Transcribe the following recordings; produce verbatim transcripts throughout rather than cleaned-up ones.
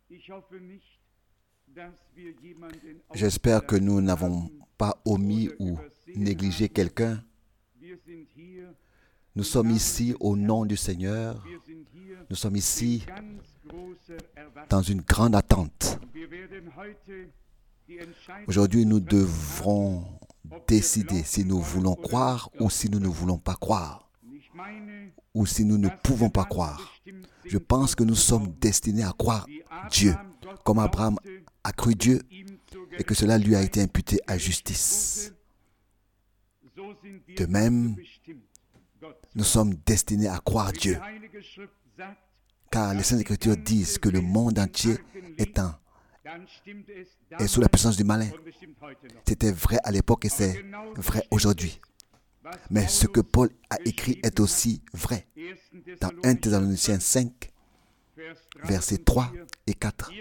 J'espère que nous n'avons pas omis ou négligé quelqu'un. Nous sommes ici au nom du Seigneur. Nous sommes ici dans une grande attente. Aujourd'hui, nous devrons décider si nous voulons croire ou si nous ne voulons pas croire, ou si nous ne pouvons pas croire. Je pense que nous sommes destinés à croire Dieu, comme Abraham a cru Dieu et que cela lui a été imputé à justice. De même, nous sommes destinés à croire Dieu, car les Saintes Écritures disent que le monde entier est, un, est sous la puissance du malin. C'était vrai à l'époque et c'est vrai aujourd'hui. Mais ce que Paul a écrit est aussi vrai. Dans un Thessaloniciens cinq, versets trois et quatre.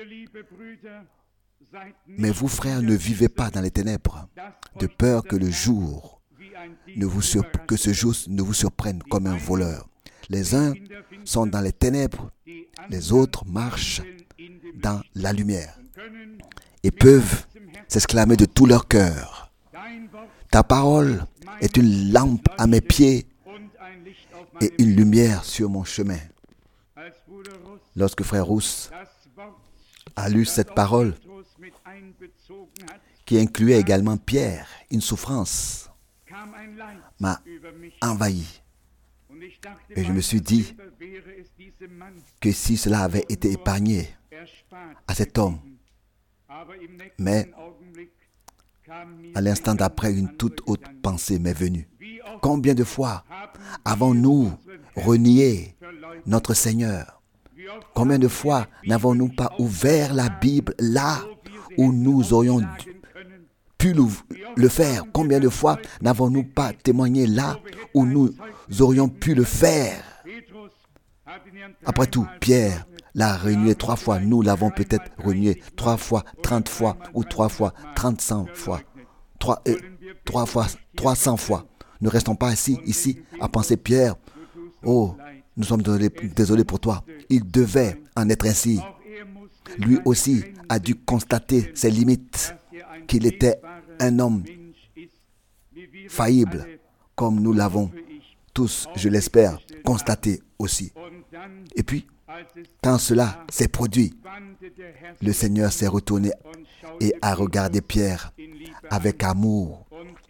Mais vous, frères, ne vivez pas dans les ténèbres, de peur que le jour ne vous sur... que ce jour ne vous surprenne comme un voleur. Les uns sont dans les ténèbres, les autres marchent dans la lumière et peuvent s'exclamer de tout leur cœur. Ta parole est une lampe à mes pieds et une lumière sur mon chemin. Lorsque frère Rousse a lu cette parole, qui incluait également Pierre, une souffrance m'a envahi. Et je me suis dit que si cela avait été épargné à cet homme, mais à l'instant d'après, une toute autre pensée m'est venue. Combien de fois avons-nous renié notre Seigneur? Combien de fois n'avons-nous pas ouvert la Bible là où nous aurions pu le faire? Combien de fois n'avons-nous pas témoigné là où nous aurions pu le faire? Après tout, Pierre l'a renié trois fois. Nous l'avons peut-être renié trois fois, trente fois ou trois fois, trente, cent fois. Trois, euh, trois fois, trois cents fois. Ne restons pas assis ici à penser Pierre. Oh, nous sommes désolés, désolés pour toi. Il devait en être ainsi. Lui aussi a dû constater ses limites, qu'il était un homme faillible, comme nous l'avons tous, je l'espère, constaté aussi. Et puis, quand cela s'est produit, le Seigneur s'est retourné et a regardé Pierre avec amour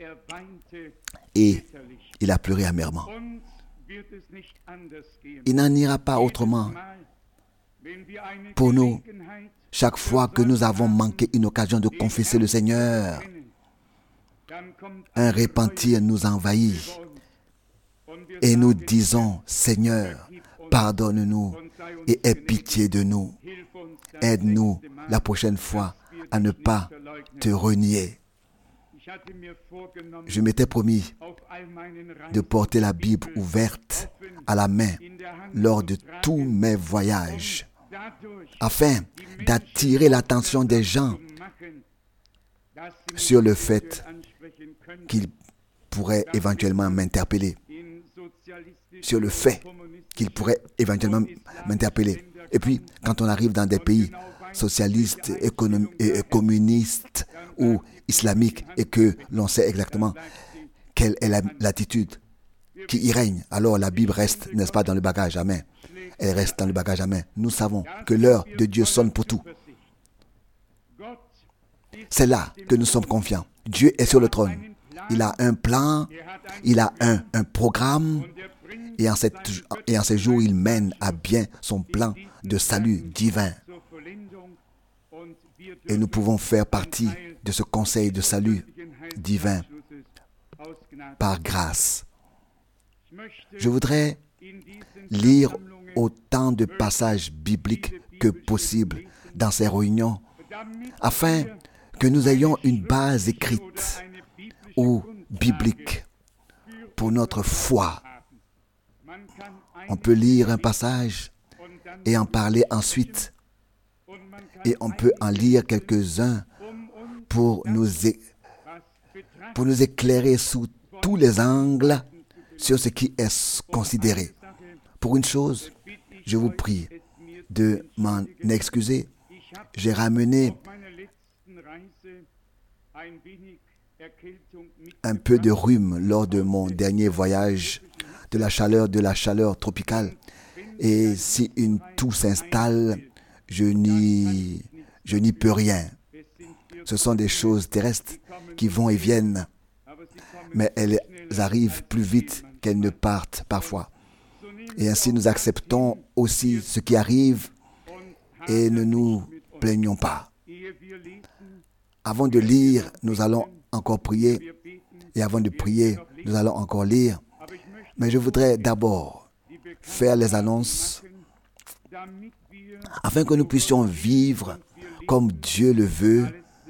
et il a pleuré amèrement. Il n'en ira pas autrement pour nous. Chaque fois que nous avons manqué une occasion de confesser le Seigneur, un repentir nous envahit et nous disons, Seigneur, pardonne-nous et aie pitié de nous. Aide-nous la prochaine fois à ne pas te renier. Je m'étais promis de porter la Bible ouverte à la main lors de tous mes voyages, afin d'attirer l'attention des gens sur le fait qu'ils pourraient éventuellement m'interpeller, sur le fait qu'ils pourraient éventuellement m'interpeller. Et puis, quand on arrive dans des pays socialistes, économ- et communistes ou islamiques, et que l'on sait exactement quelle est la, l'attitude qui y règne, alors la Bible reste, n'est-ce pas, dans le bagage à main. Elle reste dans le bagage à main. Nous savons que l'heure de Dieu sonne pour tout. C'est là que nous sommes confiants. Dieu est sur le trône. Il a un plan, il a un, un programme, et en, cette, et en ces jours, il mène à bien son plan de salut divin. Et nous pouvons faire partie de ce conseil de salut divin par grâce. Je voudrais lire autant de passages bibliques que possible dans ces réunions, afin que nous ayons une base écrite ou biblique pour notre foi. On peut lire un passage et en parler ensuite, et on peut en lire quelques-uns pour nous, é- pour nous éclairer sous tous les angles sur ce qui est considéré. Pour une chose, je vous prie de m'en excuser. j'ai ramené un peu de rhume lors de mon dernier voyage, de la chaleur, de la chaleur tropicale. Et si une toux s'installe, je n'y, je n'y peux rien. Ce sont des choses terrestres qui vont et viennent, mais elles arrivent plus vite qu'elles ne partent parfois. Et ainsi nous acceptons aussi ce qui arrive et ne nous plaignons pas. Avant de lire, nous allons encore prier. Et avant de prier, nous allons encore lire. Mais je voudrais d'abord faire les annonces afin que nous puissions vivre comme Dieu le veut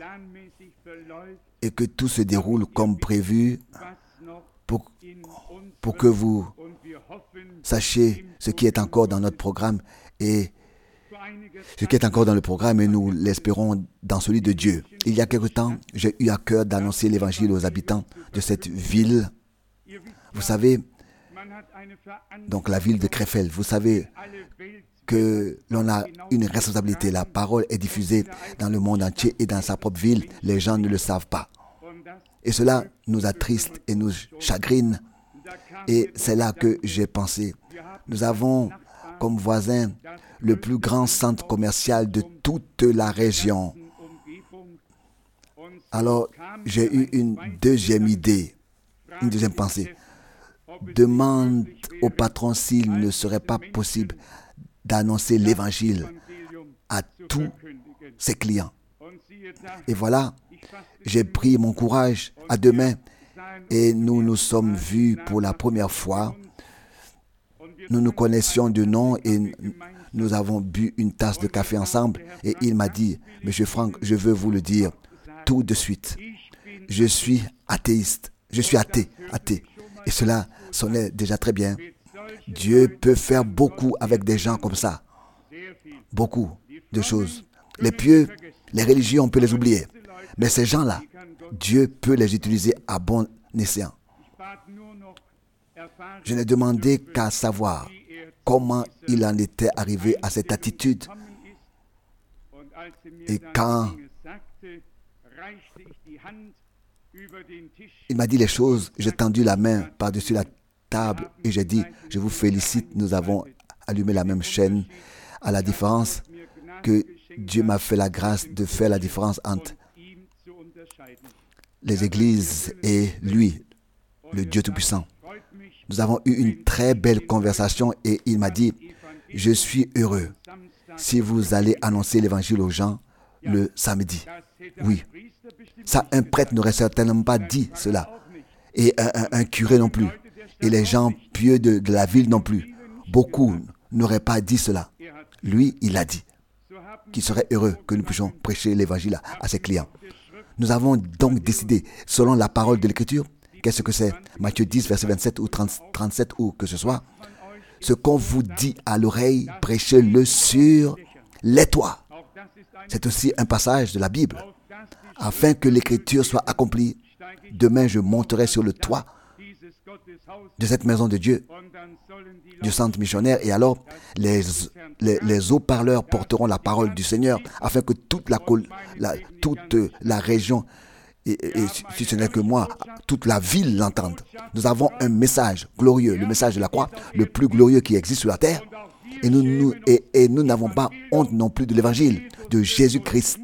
et que tout se déroule comme prévu pour, pour que vous sachiez ce qui est encore dans notre programme et ce qui est encore dans le programme et nous l'espérons dans celui de Dieu. Il y a quelque temps, j'ai eu à cœur d'annoncer l'évangile aux habitants de cette ville. Vous savez, donc la ville de Krefeld, vous savez que l'on a une responsabilité. La parole est diffusée dans le monde entier et dans sa propre ville. Les gens ne le savent pas. Et cela nous attriste et nous chagrine. Et c'est là que j'ai pensé. Nous avons comme voisin le plus grand centre commercial de toute la région. Alors, j'ai eu une deuxième idée, une deuxième pensée. Demande au patron s'il ne serait pas possible d'annoncer l'évangile à tous ses clients. Et voilà, j'ai pris mon courage à deux mains et nous nous sommes vus pour la première fois. Nous nous connaissions de nom et nous avons bu une tasse de café ensemble et il m'a dit, « Monsieur Franck, je veux vous le dire tout de suite. Je suis athéiste. Je suis athée, athée. » Et cela sonnait déjà très bien. Dieu peut faire beaucoup avec des gens comme ça. Beaucoup de choses. Les pieux, les religieux, on peut les oublier. Mais ces gens-là, Dieu peut les utiliser à bon escient. Je n'ai demandé qu'à savoir comment il en était arrivé à cette attitude. Et quand il m'a dit les choses, j'ai tendu la main par-dessus la table et j'ai dit, je vous félicite, nous avons allumé la même chaîne, à la différence que Dieu m'a fait la grâce de faire la différence entre les églises et lui, le Dieu Tout-Puissant. Nous avons eu une très belle conversation et il m'a dit, je suis heureux si vous allez annoncer l'évangile aux gens le samedi. Oui, ça, un prêtre n'aurait certainement pas dit cela. Et un, un, un curé non plus. Et les gens pieux de, de la ville non plus. Beaucoup n'auraient pas dit cela. Lui, il a dit qu'il serait heureux que nous puissions prêcher l'évangile à, à ses clients. Nous avons donc décidé, selon la parole de l'Écriture, qu'est-ce que c'est? Matthieu dix, verset vingt-sept ou trente, trente-sept ou que ce soit. Ce qu'on vous dit à l'oreille, prêchez-le sur les toits. C'est aussi un passage de la Bible. Afin que l'Écriture soit accomplie, demain je monterai sur le toit de cette maison de Dieu, du centre missionnaire, et alors les, les, les haut-parleurs porteront la parole du Seigneur, afin que toute la, la, toute la région, et, et si ce n'est que moi, toute la ville l'entende. Nous avons un message glorieux, le message de la croix, le plus glorieux qui existe sur la terre, et nous, nous, et, et nous n'avons pas honte non plus de l'évangile, de Jésus-Christ.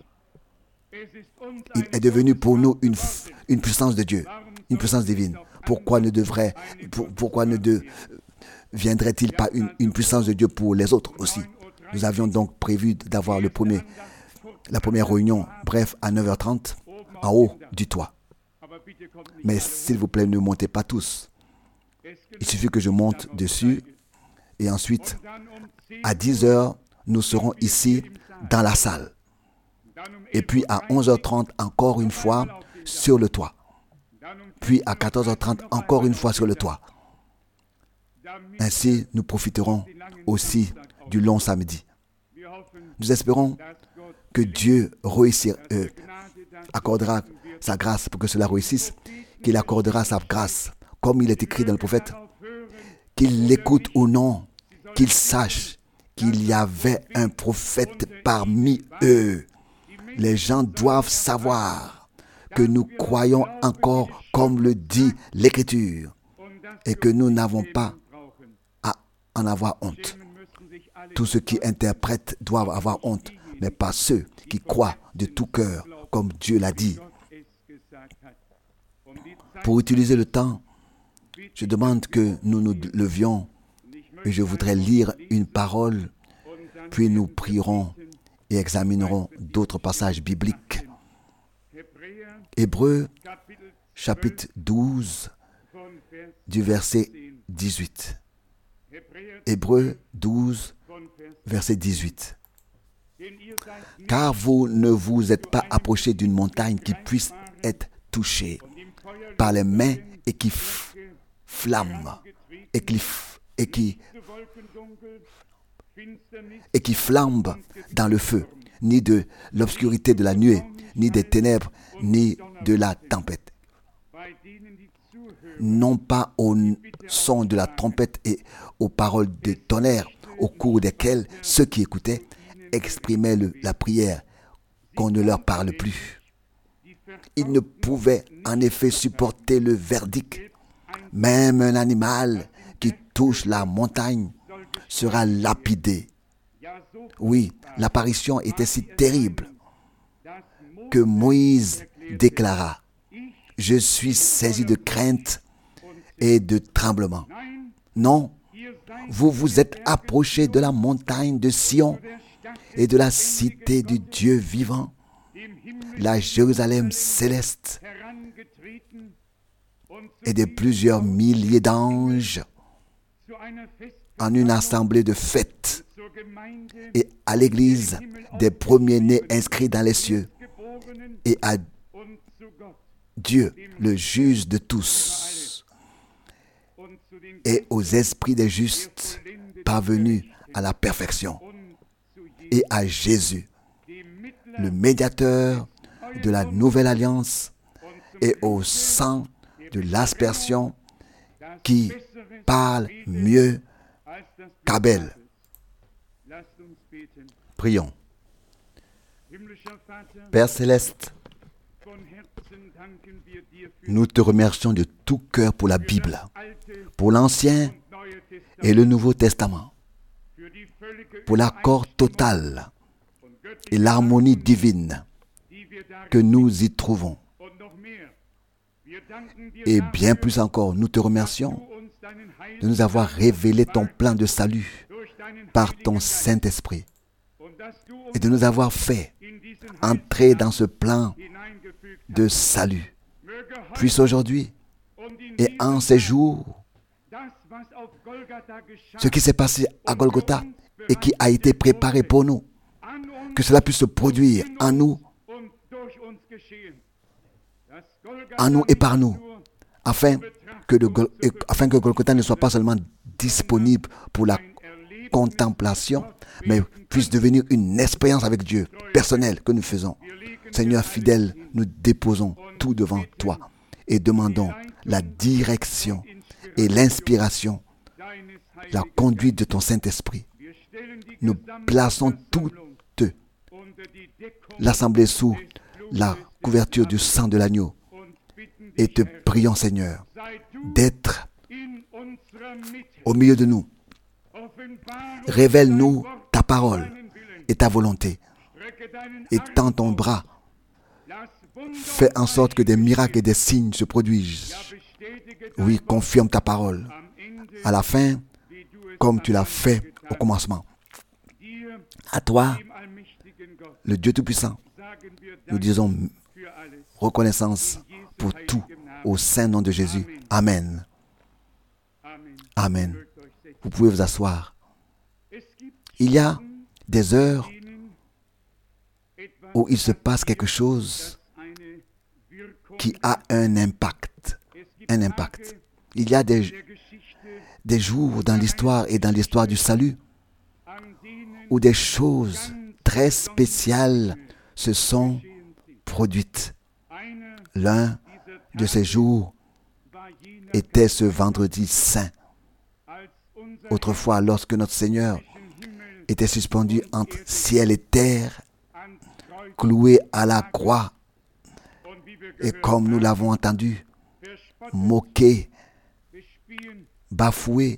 Il est devenu pour nous une, une puissance de Dieu, une puissance divine. Pourquoi ne devrait, pour, pourquoi ne de, viendrait-il pas une, une puissance de Dieu pour les autres aussi? Nous avions donc prévu d'avoir le premier, la première réunion, bref, à neuf heures trente, en haut du toit. Mais s'il vous plaît, ne montez pas tous. Il suffit que je monte dessus et ensuite, à dix heures, nous serons ici dans la salle. Et puis à onze heures trente, encore une fois, sur le toit. Puis à quatorze heures trente, encore une fois sur le toit. Ainsi, nous profiterons aussi du long samedi. Nous espérons que Dieu réussira, euh, accordera sa grâce pour que cela réussisse, qu'il accordera sa grâce, comme il est écrit dans le prophète, qu'il l'écoute ou non, qu'il sache qu'il y avait un prophète parmi eux. Les gens doivent savoir que nous croyons encore comme le dit l'Écriture et que nous n'avons pas à en avoir honte. Tous ceux qui interprètent doivent avoir honte, mais pas ceux qui croient de tout cœur, comme Dieu l'a dit. Pour utiliser le temps, je demande que nous nous levions et je voudrais lire une parole, puis nous prierons et examinerons d'autres passages bibliques. Hébreux, chapitre douze, du verset dix-huit. Hébreux douze, verset dix-huit. Car vous ne vous êtes pas approchés d'une montagne qui puisse être touchée par les mains et qui f- flamme, et qui, f- et qui et qui flambe dans le feu, ni de l'obscurité de la nuée, ni des ténèbres, ni de la tempête. Non pas au son de la trompette et aux paroles de tonnerre, au cours desquelles ceux qui écoutaient exprimaient le, la prière, qu'on ne leur parle plus. Ils ne pouvaient en effet supporter le verdict. Même un animal qui touche la montagne sera lapidé. Oui, l'apparition était si terrible que Moïse déclara « Je suis saisi de crainte et de tremblement. » Non, vous vous êtes approchés de la montagne de Sion et de la cité du Dieu vivant, la Jérusalem céleste, et de plusieurs milliers d'anges en une assemblée de fêtes et à l'église des premiers-nés inscrits dans les cieux et à Dieu, le juge de tous, et aux esprits des justes parvenus à la perfection, et à Jésus, le médiateur de la nouvelle alliance, et au sang de l'aspersion qui parle mieux qu'Abel. Prions. Père céleste, nous te remercions de tout cœur pour la Bible, pour l'Ancien et le Nouveau Testament, pour l'accord total et l'harmonie divine que nous y trouvons. Et bien plus encore, nous te remercions de nous avoir révélé ton plan de salut par ton Saint-Esprit et de nous avoir fait entrer dans ce plan de salut. Puisse aujourd'hui et en ces jours, ce qui s'est passé à Golgotha et qui a été préparé pour nous, que cela puisse se produire en nous, en nous et par nous, afin que, le, afin que Golgotha ne soit pas seulement disponible pour la contemplation, mais puisse devenir une expérience avec Dieu personnelle que nous faisons. Seigneur fidèle, nous déposons tout devant toi et demandons la direction et l'inspiration, la conduite de ton Saint-Esprit. Nous plaçons toute l'assemblée sous la couverture du sang de l'agneau et te prions, Seigneur, d'être au milieu de nous. Révèle-nous ta parole et ta volonté. Étends ton bras. Fais en sorte que des miracles et des signes se produisent. Oui, confirme ta parole. À la fin, comme tu l'as fait au commencement. À toi, le Dieu Tout-Puissant, nous disons reconnaissance pour tout au saint nom de Jésus. Amen. Amen. Vous pouvez vous asseoir. Il y a des heures où il se passe quelque chose qui a un impact. Un impact. Il y a des, des jours dans l'histoire et dans l'histoire du salut où des choses très spéciales se sont produites. L'un de ces jours était ce vendredi saint. Autrefois, lorsque notre Seigneur était suspendu entre ciel et terre, cloué à la croix, et comme nous l'avons entendu, moqué, bafoué,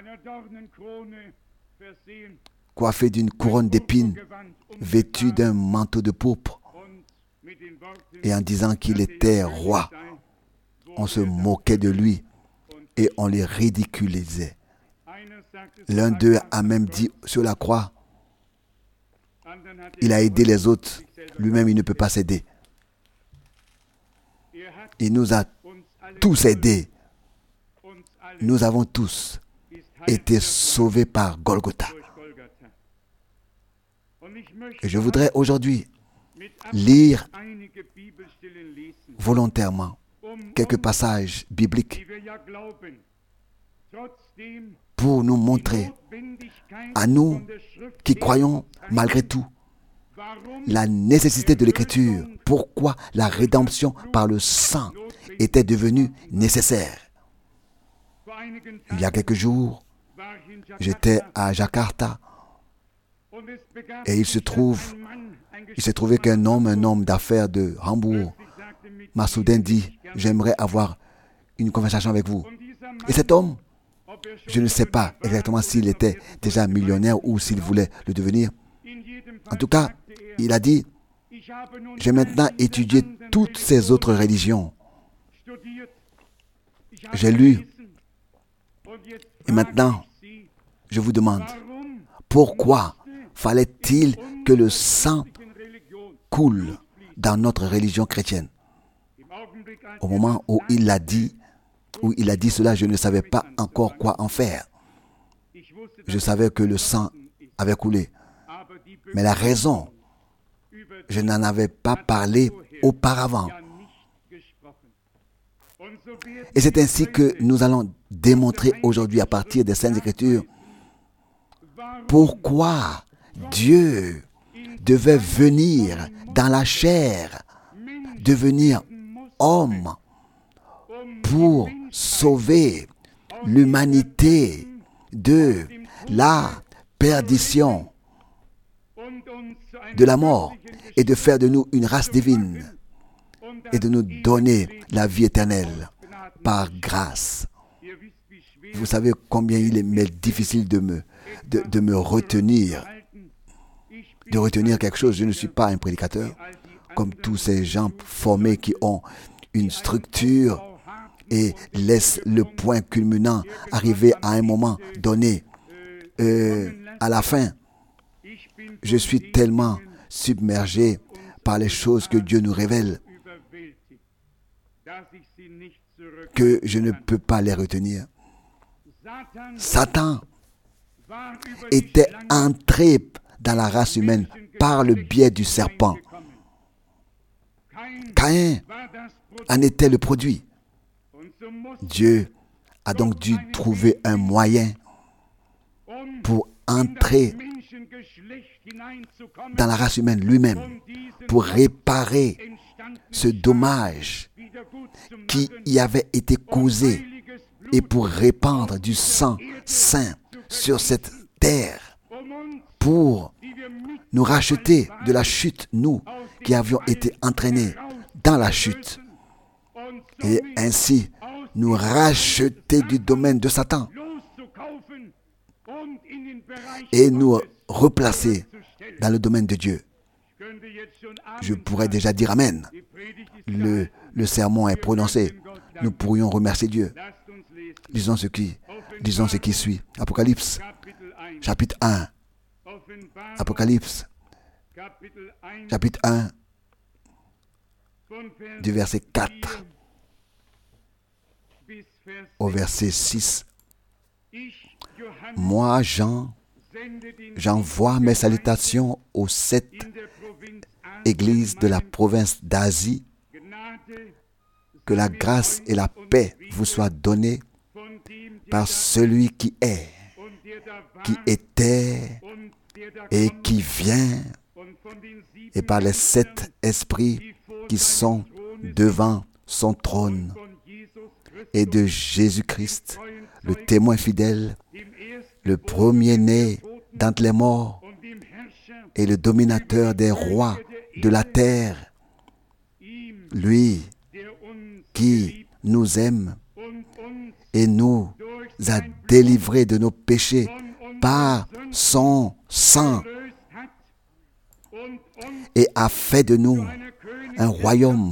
coiffé d'une couronne d'épines, vêtu d'un manteau de pourpre, et en disant qu'il était roi, on se moquait de lui et on les ridiculisait. L'un d'eux a même dit sur la croix, il a aidé les autres, lui-même il ne peut pas s'aider. Il nous a tous aidés. Nous avons tous été sauvés par Golgotha. Et je voudrais aujourd'hui lire volontairement quelques passages bibliques pour nous montrer, à nous qui croyons malgré tout, la nécessité de l'Écriture, pourquoi la rédemption par le sang était devenue nécessaire. Il y a quelques jours, j'étais à Jakarta et il se trouve, il s'est trouvé qu'un homme, un homme d'affaires de Hambourg, m'a soudain dit, j'aimerais avoir une conversation avec vous. Et cet homme, je ne sais pas exactement s'il était déjà millionnaire ou s'il voulait le devenir. En tout cas, il a dit, j'ai maintenant étudié toutes ces autres religions. J'ai lu. Et maintenant, je vous demande, pourquoi fallait-il que le sang coule dans notre religion chrétienne? Au moment où il l'a dit, où il a dit cela, je ne savais pas encore quoi en faire. Je savais que le sang avait coulé. Mais la raison, je n'en avais pas parlé auparavant. Et c'est ainsi que nous allons démontrer aujourd'hui à partir des Saintes Écritures pourquoi Dieu devait venir dans la chair, devenir homme pour sauver l'humanité de la perdition, de la mort, et de faire de nous une race divine et de nous donner la vie éternelle par grâce. Vous savez combien il m'est difficile de me, de, de me retenir, de retenir quelque chose. Je ne suis pas un prédicateur, comme tous ces gens formés qui ont une structure et laissent le point culminant arriver à un moment donné. Euh, à la fin, je suis tellement submergé par les choses que Dieu nous révèle que je ne peux pas les retenir. Satan était entré dans la race humaine par le biais du serpent. Caïn en était le produit. Dieu a donc dû trouver un moyen pour entrer dans la race humaine lui-même, pour réparer ce dommage qui y avait été causé et pour répandre du sang saint sur cette terre, pour nous racheter de la chute, nous qui avions été entraînés dans la chute, et ainsi nous racheter du domaine de Satan et nous replacer dans le domaine de Dieu. Je pourrais déjà dire Amen. Le, le sermon est prononcé. Nous pourrions remercier Dieu. Lisons ce qui, lisons ce qui suit. Apocalypse, chapitre un. Apocalypse, chapitre un, du verset quatre au verset six. Moi, Jean, j'envoie mes salutations aux sept églises de la province d'Asie. Que la grâce et la paix vous soient données par celui qui est, qui était et qui vient, et par les sept esprits qui sont devant son trône, et de Jésus-Christ, le témoin fidèle, le premier-né d'entre les morts, et le dominateur des rois de la terre, lui qui nous aime et nous a délivrés de nos péchés par son sang et a fait de nous un royaume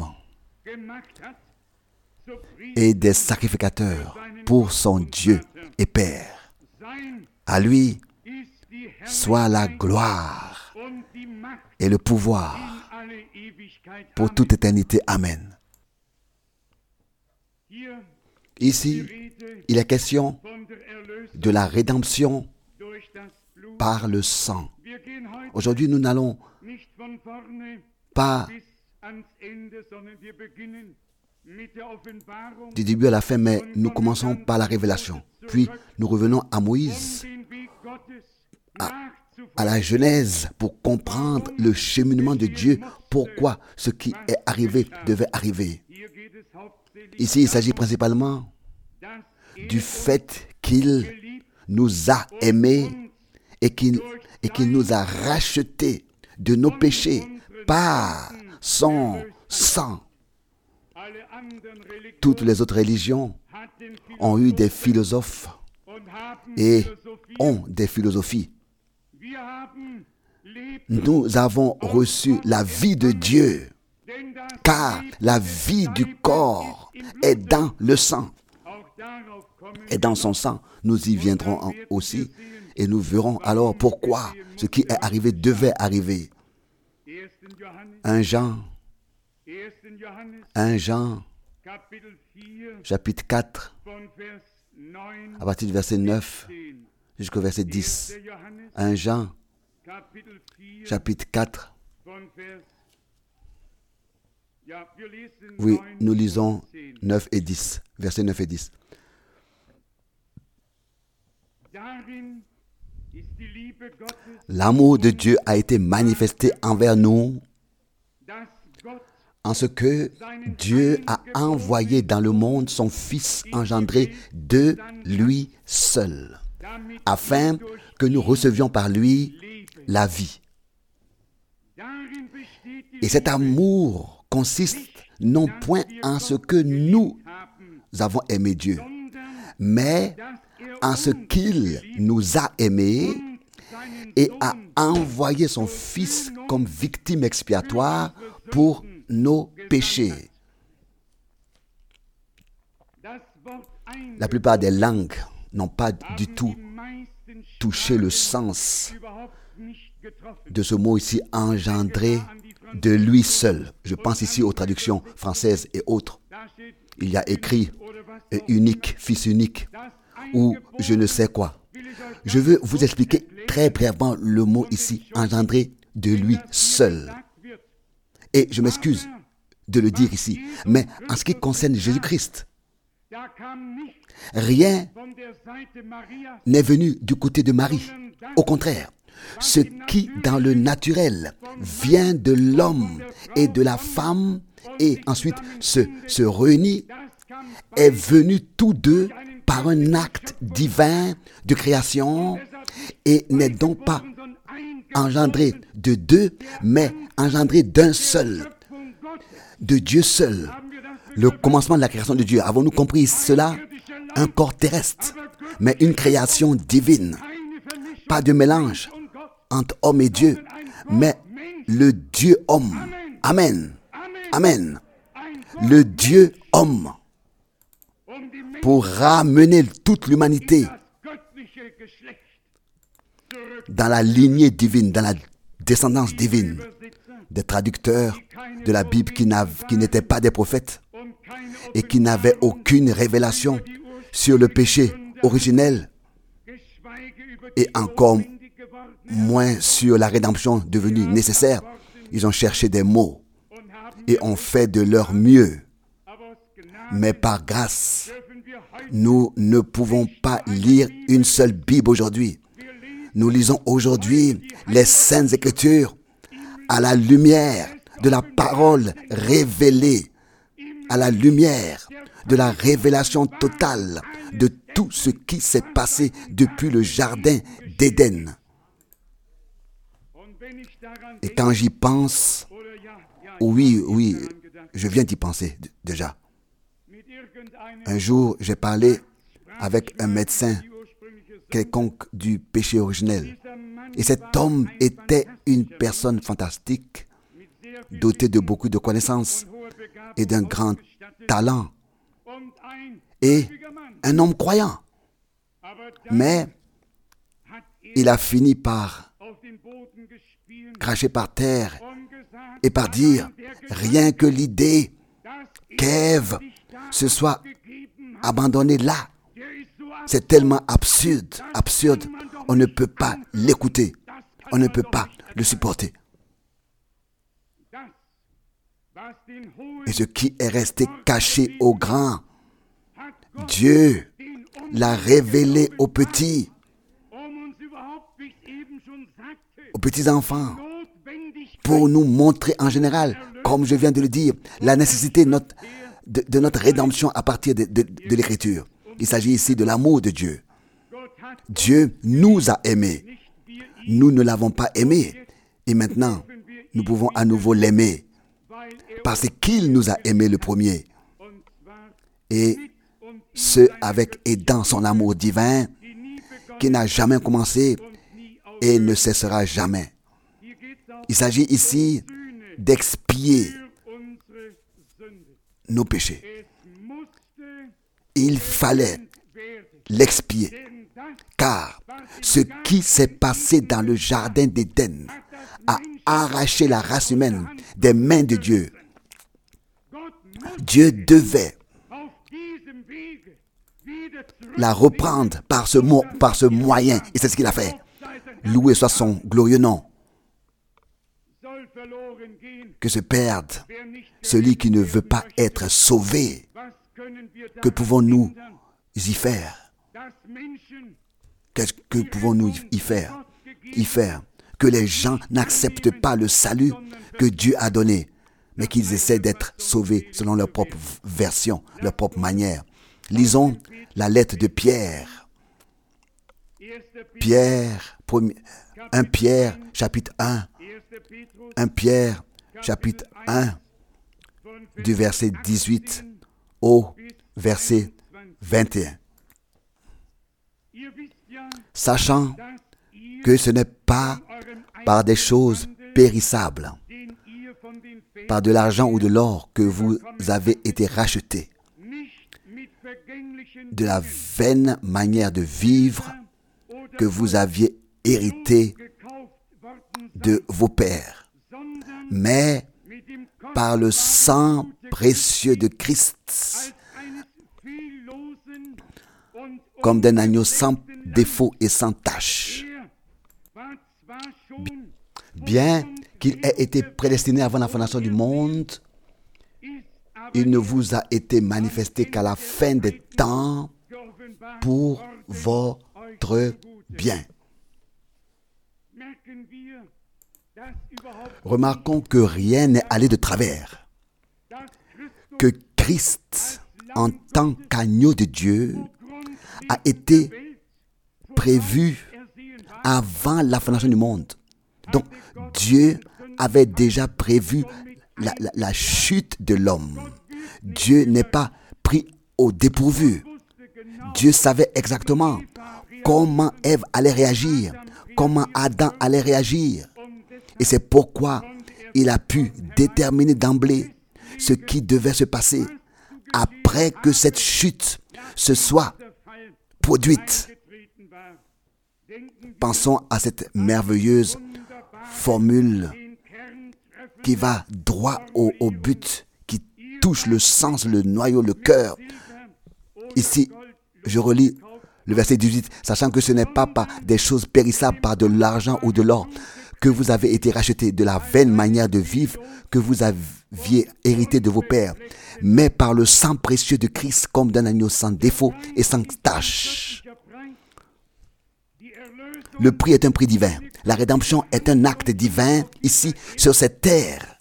et des sacrificateurs pour son Dieu et Père. À lui soit la gloire et le pouvoir pour toute éternité. Amen. Ici, il est question de la rédemption par le sang. Aujourd'hui, nous n'allons pas du début à la fin, mais nous commençons par la révélation. Puis, nous revenons à Moïse, à, à la Genèse, pour comprendre le cheminement de Dieu, pourquoi ce qui est arrivé devait arriver. Ici, il s'agit principalement du fait qu'il nous a aimés et qu'il, et qu'il nous a rachetés de nos péchés par son sang. Toutes les autres religions ont eu des philosophes et ont des philosophies. Nous avons reçu la vie de Dieu, car la vie du corps est dans le sang. Et dans son sang, nous y viendrons aussi et nous verrons alors pourquoi ce qui est arrivé devait arriver. un Jean, un Jean, chapitre quatre, à partir du verset neuf jusqu'au verset dix. un Jean, chapitre quatre. Oui, nous lisons neuf et dix, versets neuf et dix. L'amour de Dieu a été manifesté envers nous en ce que Dieu a envoyé dans le monde son Fils engendré de lui seul, afin que nous recevions par lui la vie. Et cet amour consiste non point en ce que nous avons aimé Dieu, mais en ce qu'il nous a aimés et a envoyé son Fils comme victime expiatoire pour nos péchés. La plupart des langues n'ont pas du tout touché le sens de ce mot ici, engendré de lui seul. Je pense ici aux traductions françaises et autres. Il y a écrit unique, fils unique, ou je ne sais quoi. Je veux vous expliquer très brièvement le mot ici, engendré de lui seul. Et je m'excuse de le dire ici, mais en ce qui concerne Jésus-Christ, rien n'est venu du côté de Marie. Au contraire, ce qui dans le naturel vient de l'homme et de la femme et ensuite se, se réunit est venu tous deux par un acte divin de création et n'est donc pas engendré de deux, mais engendré d'un seul, de Dieu seul. Le commencement de la création de Dieu, avons-nous compris cela? Un corps terrestre, mais une création divine. Pas de mélange entre homme et Dieu, mais le Dieu homme. Amen. Amen. Le Dieu homme. Pour ramener toute l'humanité dans la lignée divine, dans la descendance divine. Des traducteurs de la Bible qui, qui n'étaient pas des prophètes et qui n'avaient aucune révélation sur le péché originel et encore moins sur la rédemption devenue nécessaire. Ils ont cherché des mots et ont fait de leur mieux. Mais par grâce, nous ne pouvons pas lire une seule Bible aujourd'hui. Nous lisons aujourd'hui les Saintes Écritures à la lumière de la parole révélée, à la lumière de la révélation totale de tout ce qui s'est passé depuis le jardin d'Éden. Et quand j'y pense, oui, oui, je viens d'y penser d- déjà. Un jour, j'ai parlé avec un médecin quelconque du péché originel. Et cet homme était une personne fantastique, dotée de beaucoup de connaissances et d'un grand talent. Et un homme croyant. Mais il a fini par cracher par terre et par dire, rien que l'idée qu'Ève se soit abandonnée là, c'est tellement absurde, absurde, on ne peut pas l'écouter, on ne peut pas le supporter. Et ce qui est resté caché au grand, Dieu l'a révélé aux petits, aux petits enfants, pour nous montrer en général, comme je viens de le dire, la nécessité de notre, de, de notre rédemption à partir de, de, de l'Écriture. Il s'agit ici de l'amour de Dieu. Dieu nous a aimés. Nous ne l'avons pas aimé. Et maintenant, nous pouvons à nouveau l'aimer. Parce qu'il nous a aimés le premier. Et ce avec et dans son amour divin, qui n'a jamais commencé et ne cessera jamais. Il s'agit ici d'expier nos péchés. Il fallait l'expier, car ce qui s'est passé dans le jardin d'Éden a arraché la race humaine des mains de Dieu. Dieu devait la reprendre par ce, mo- par ce moyen, et c'est ce qu'il a fait. Loué soit son glorieux nom. Que se perde celui qui ne veut pas être sauvé. Que pouvons-nous y faire? Qu'est-ce que pouvons-nous y faire? Y faire que les gens n'acceptent pas le salut que Dieu a donné, mais qu'ils essaient d'être sauvés selon leur propre version, leur propre manière. Lisons la lettre de Pierre. Pierre, un Pierre, chapitre un. un Pierre, chapitre un, du verset dix-huit au verset vingt et un. Sachant que ce n'est pas par des choses périssables, par de l'argent ou de l'or que vous avez été rachetés, de la vaine manière de vivre que vous aviez hérité de vos pères, mais par le sang précieux de Christ, comme d'un agneau sans défaut et sans tache. Bien qu'il ait été prédestiné avant la fondation du monde, il ne vous a été manifesté qu'à la fin des temps pour votre bien. Remarquons que rien n'est allé de travers. Que Christ, en tant qu'agneau de Dieu, a été prévu avant la fondation du monde. Donc, Dieu avait déjà prévu la, la, la chute de l'homme. Dieu n'est pas pris au dépourvu. Dieu savait exactement comment Ève allait réagir, comment Adam allait réagir. Et c'est pourquoi il a pu déterminer d'emblée ce qui devait se passer après que cette chute se soit produite. Pensons à cette merveilleuse formule qui va droit au, au but, qui touche le sens, le noyau, le cœur. Ici, je relis le verset dix-huit, sachant que ce n'est pas par des choses périssables, par de l'argent ou de l'or, que vous avez été rachetés, de la vaine manière de vivre que vous aviez hérité de vos pères, mais par le sang précieux de Christ, comme d'un agneau sans défaut et sans tache. Le prix est un prix divin. La rédemption est un acte divin ici, sur cette terre.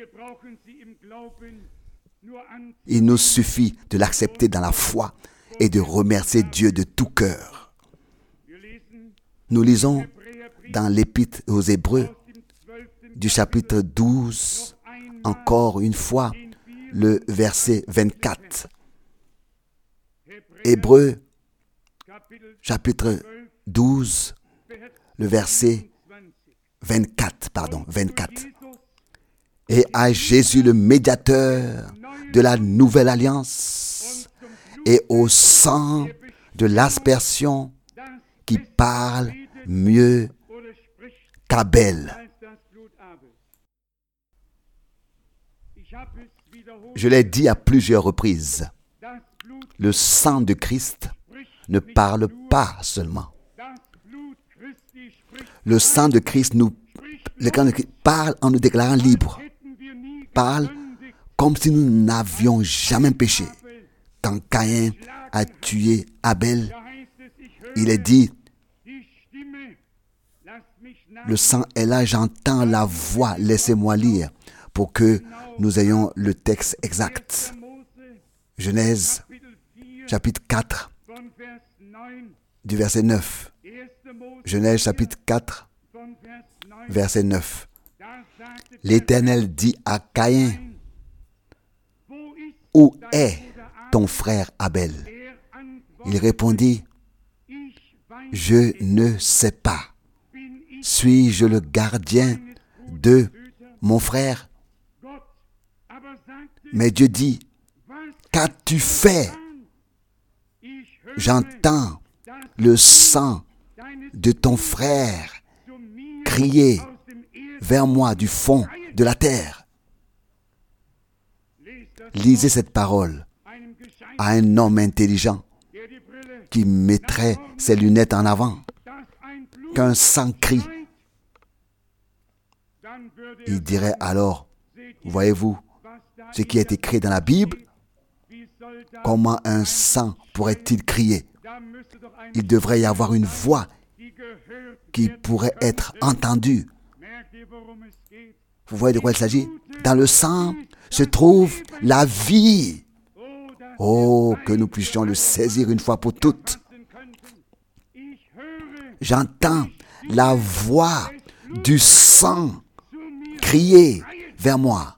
Il nous suffit de l'accepter dans la foi et de remercier Dieu de tout cœur. Nous lisons dans l'Épître aux Hébreux, du chapitre douze, encore une fois, le verset vingt-quatre. Hébreux, chapitre douze, le verset vingt-quatre, pardon, vingt-quatre. Et à Jésus, le médiateur de la nouvelle alliance, et au sang de l'aspersion qui parle mieux qu'Abel. Je l'ai dit à plusieurs reprises, le sang de Christ ne parle pas seulement. Le sang de Christ nous le sang de Christ parle en nous déclarant libres. Parle comme si nous n'avions jamais péché. Quand Caïn a tué Abel, il est dit, le sang est là, j'entends la voix, laissez-moi lire pour que nous ayons le texte exact. Genèse, chapitre quatre, du verset neuf. Genèse, chapitre quatre, verset neuf. L'Éternel dit à Caïn, « Où est ton frère Abel ?» Il répondit, « Je ne sais pas. Suis-je le gardien de mon frère ?» Mais Dieu dit, « Qu'as-tu fait ? J'entends le sang de ton frère crier vers moi du fond de la terre. » Lisez cette parole à un homme intelligent qui mettrait ses lunettes en avant. Qu'un sang crie. Il dirait alors, voyez-vous, ce qui est écrit dans la Bible, comment un sang pourrait-il crier? Il devrait y avoir une voix qui pourrait être entendue. Vous voyez de quoi il s'agit? Dans le sang se trouve la vie. Oh, que nous puissions le saisir une fois pour toutes. J'entends la voix du sang crier vers moi.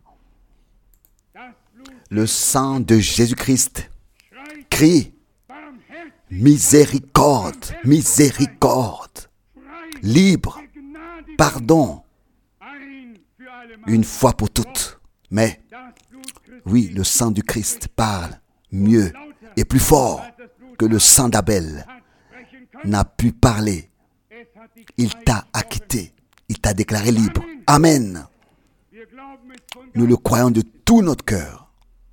Le sang de Jésus-Christ crie miséricorde, miséricorde, libre, pardon, une fois pour toutes. Mais oui, le sang du Christ parle mieux et plus fort que le sang d'Abel n'a pu parler. Il t'a acquitté, il t'a déclaré libre. Amen. Nous le croyons de tout notre cœur.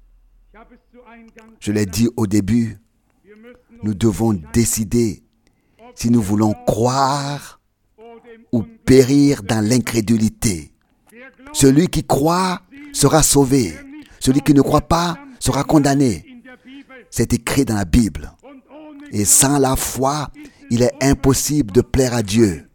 Je l'ai dit au début, nous devons décider si nous voulons croire ou périr dans l'incrédulité. Celui qui croit sera sauvé. Celui qui ne croit pas sera condamné. C'est écrit dans la Bible. Et sans la foi, il est impossible de plaire à Dieu.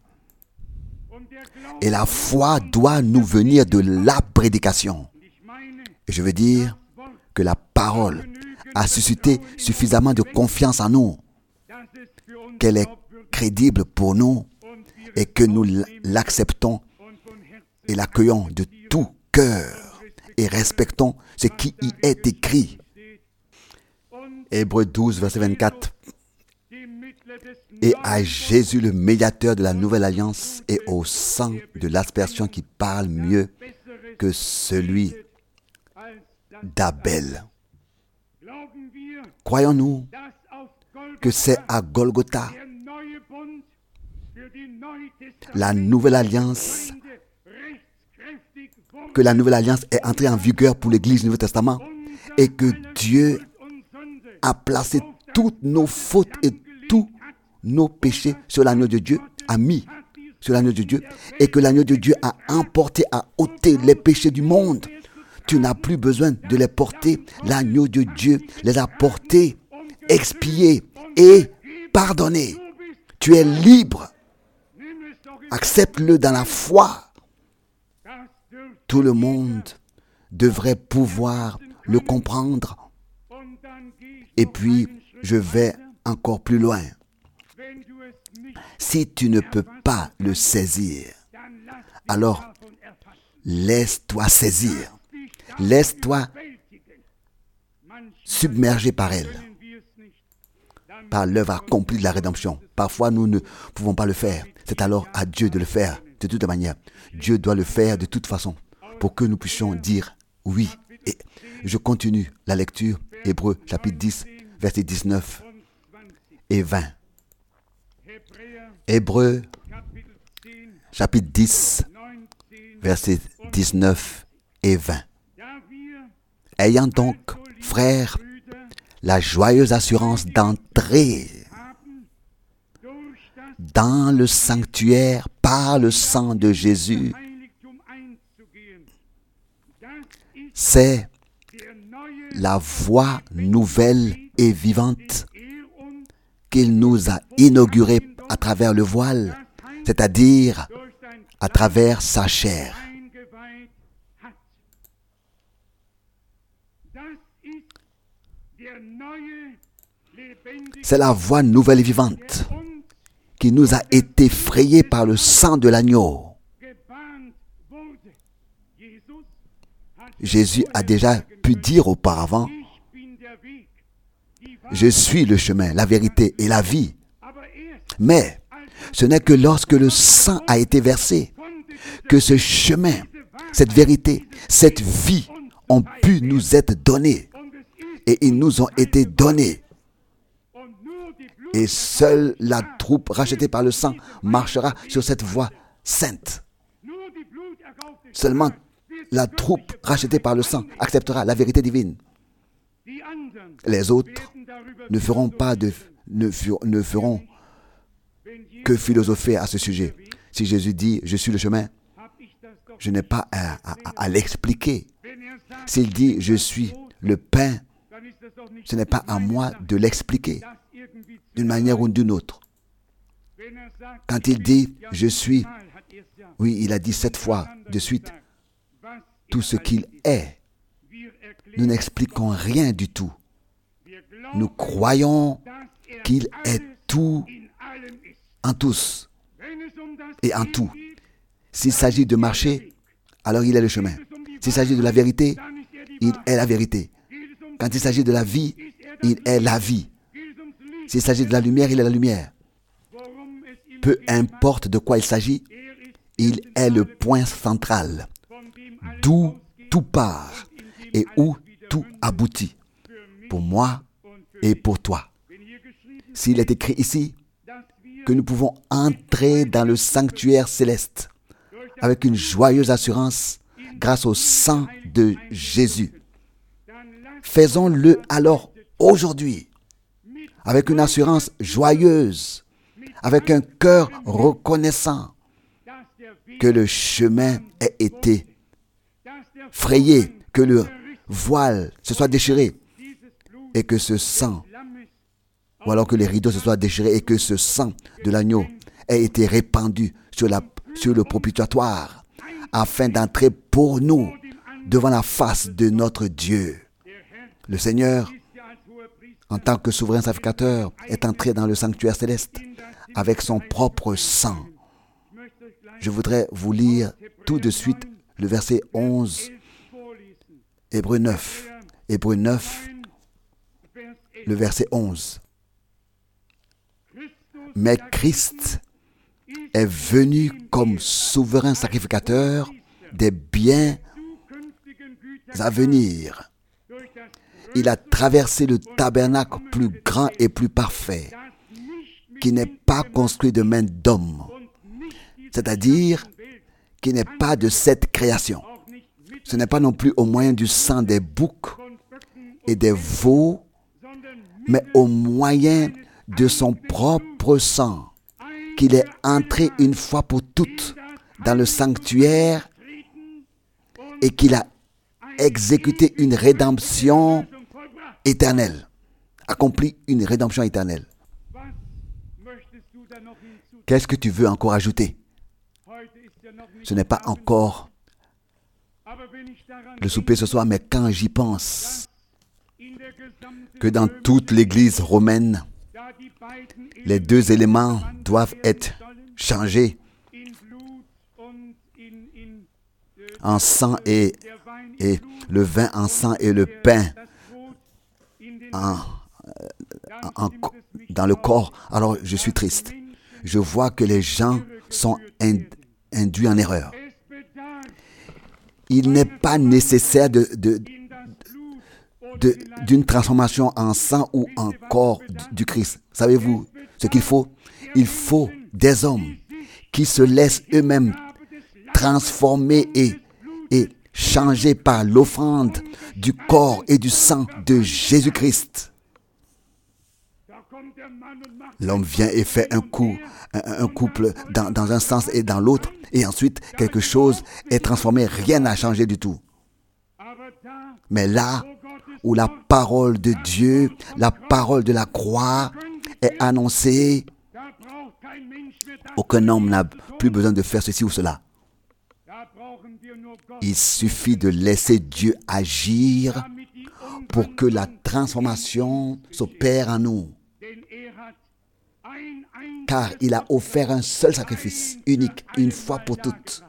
Et la foi doit nous venir de la prédication. Et je veux dire que la parole a suscité suffisamment de confiance en nous, qu'elle est crédible pour nous et que nous l'acceptons et l'accueillons de tout cœur et respectons ce qui y est écrit. Hébreux douze, verset vingt-quatre. Et à Jésus, le médiateur de la nouvelle alliance, et au sang de l'aspersion qui parle mieux que celui d'Abel. Croyons-nous que c'est à Golgotha, la nouvelle alliance, que la nouvelle alliance est entrée en vigueur pour l'Église du Nouveau Testament et que Dieu a placé toutes nos fautes et tous nos péchés sur l'agneau de Dieu, a mis sur l'agneau de Dieu, et que l'agneau de Dieu a emporté, a ôté les péchés du monde. Tu n'as plus besoin de les porter. L'agneau de Dieu les a portés, expiés et pardonnés. Tu es libre. Accepte-le dans la foi. Tout le monde devrait pouvoir le comprendre. Et puis, je vais encore plus loin. Si tu ne peux pas le saisir, alors laisse-toi saisir. Laisse-toi submerger par elle, par l'œuvre accomplie de la rédemption. Parfois, nous ne pouvons pas le faire. C'est alors à Dieu de le faire de toute manière. Dieu doit le faire de toute façon pour que nous puissions dire oui. Et je continue la lecture. Hébreux chapitre dix, versets dix-neuf et vingt. Hébreux chapitre dix, versets dix-neuf et vingt. Ayant donc, frères, la joyeuse assurance d'entrer dans le sanctuaire par le sang de Jésus, c'est la voie nouvelle et vivante qu'il nous a inaugurée à travers le voile, c'est-à-dire à travers sa chair. C'est la voie nouvelle et vivante qui nous a été frayée par le sang de l'agneau. Jésus a déjà pu dire auparavant, « Je suis le chemin, la vérité et la vie. » Mais ce n'est que lorsque le sang a été versé que ce chemin, cette vérité, cette vie ont pu nous être donnés. Et ils nous ont été donnés. Et seule la troupe rachetée par le sang marchera sur cette voie sainte. Seulement la troupe rachetée par le sang acceptera la vérité divine. Les autres ne feront pas de, ne, fer, ne feront que philosopher à ce sujet. Si Jésus dit « Je suis le chemin », je n'ai pas à, à, à l'expliquer. S'il dit « Je suis le pain », ce n'est pas à moi de l'expliquer d'une manière ou d'une autre. Quand il dit « Je suis », oui, il a dit sept fois de suite tout ce qu'il est. Nous n'expliquons rien du tout. Nous croyons qu'il est tout en tous et en tout. S'il s'agit de marcher, alors il est le chemin. S'il s'agit de la vérité, il est la vérité. Quand il s'agit de la vie, il est la vie. S'il s'agit de la lumière, il est la lumière. Peu importe de quoi il s'agit, il est le point central, d'où tout part et où tout aboutit, pour moi et pour toi. S'il est écrit ici que nous pouvons entrer dans le sanctuaire céleste avec une joyeuse assurance grâce au sang de Jésus, faisons-le alors aujourd'hui, avec une assurance joyeuse, avec un cœur reconnaissant que le chemin ait été frayé, que le voile se soit déchiré et que ce sang, ou alors que les rideaux se soient déchirés et que ce sang de l'agneau ait été répandu sur, la, sur le propitiatoire afin d'entrer pour nous devant la face de notre Dieu. Le Seigneur, en tant que souverain sacrificateur, est entré dans le sanctuaire céleste avec son propre sang. Je voudrais vous lire tout de suite le verset onze, Hébreux neuf. Hébreux neuf, le verset onze. Mais Christ est venu comme souverain sacrificateur des biens à venir. Il a traversé le tabernacle plus grand et plus parfait, qui n'est pas construit de main d'homme, c'est-à-dire qui n'est pas de cette création. Ce n'est pas non plus au moyen du sang des boucs et des veaux, mais au moyen de son propre sang, qu'il est entré une fois pour toutes dans le sanctuaire et qu'il a exécuté une rédemption éternelle, accompli une rédemption éternelle. Qu'est-ce que tu veux encore ajouter? Ce n'est pas encore le souper ce soir, mais quand j'y pense, que dans toute l'Église romaine, les deux éléments doivent être changés en sang et, et le vin en sang et le pain en, en, en, dans le corps, alors je suis triste. Je vois que les gens sont induits en erreur. Il n'est pas nécessaire de, de, de, d'une transformation en sang ou en corps du Christ. Savez-vous ce qu'il faut? Il faut des hommes qui se laissent eux-mêmes transformer et, et changer par l'offrande du corps et du sang de Jésus-Christ. L'homme vient et fait un coup, un, un couple dans, dans un sens et dans l'autre, et ensuite quelque chose est transformé, rien n'a changé du tout. Mais là où la parole de Dieu, la parole de la croix est annoncée, aucun homme n'a plus besoin de faire ceci ou cela. Il suffit de laisser Dieu agir pour que la transformation s'opère en nous. Car il a offert un seul sacrifice, unique, une fois pour toutes.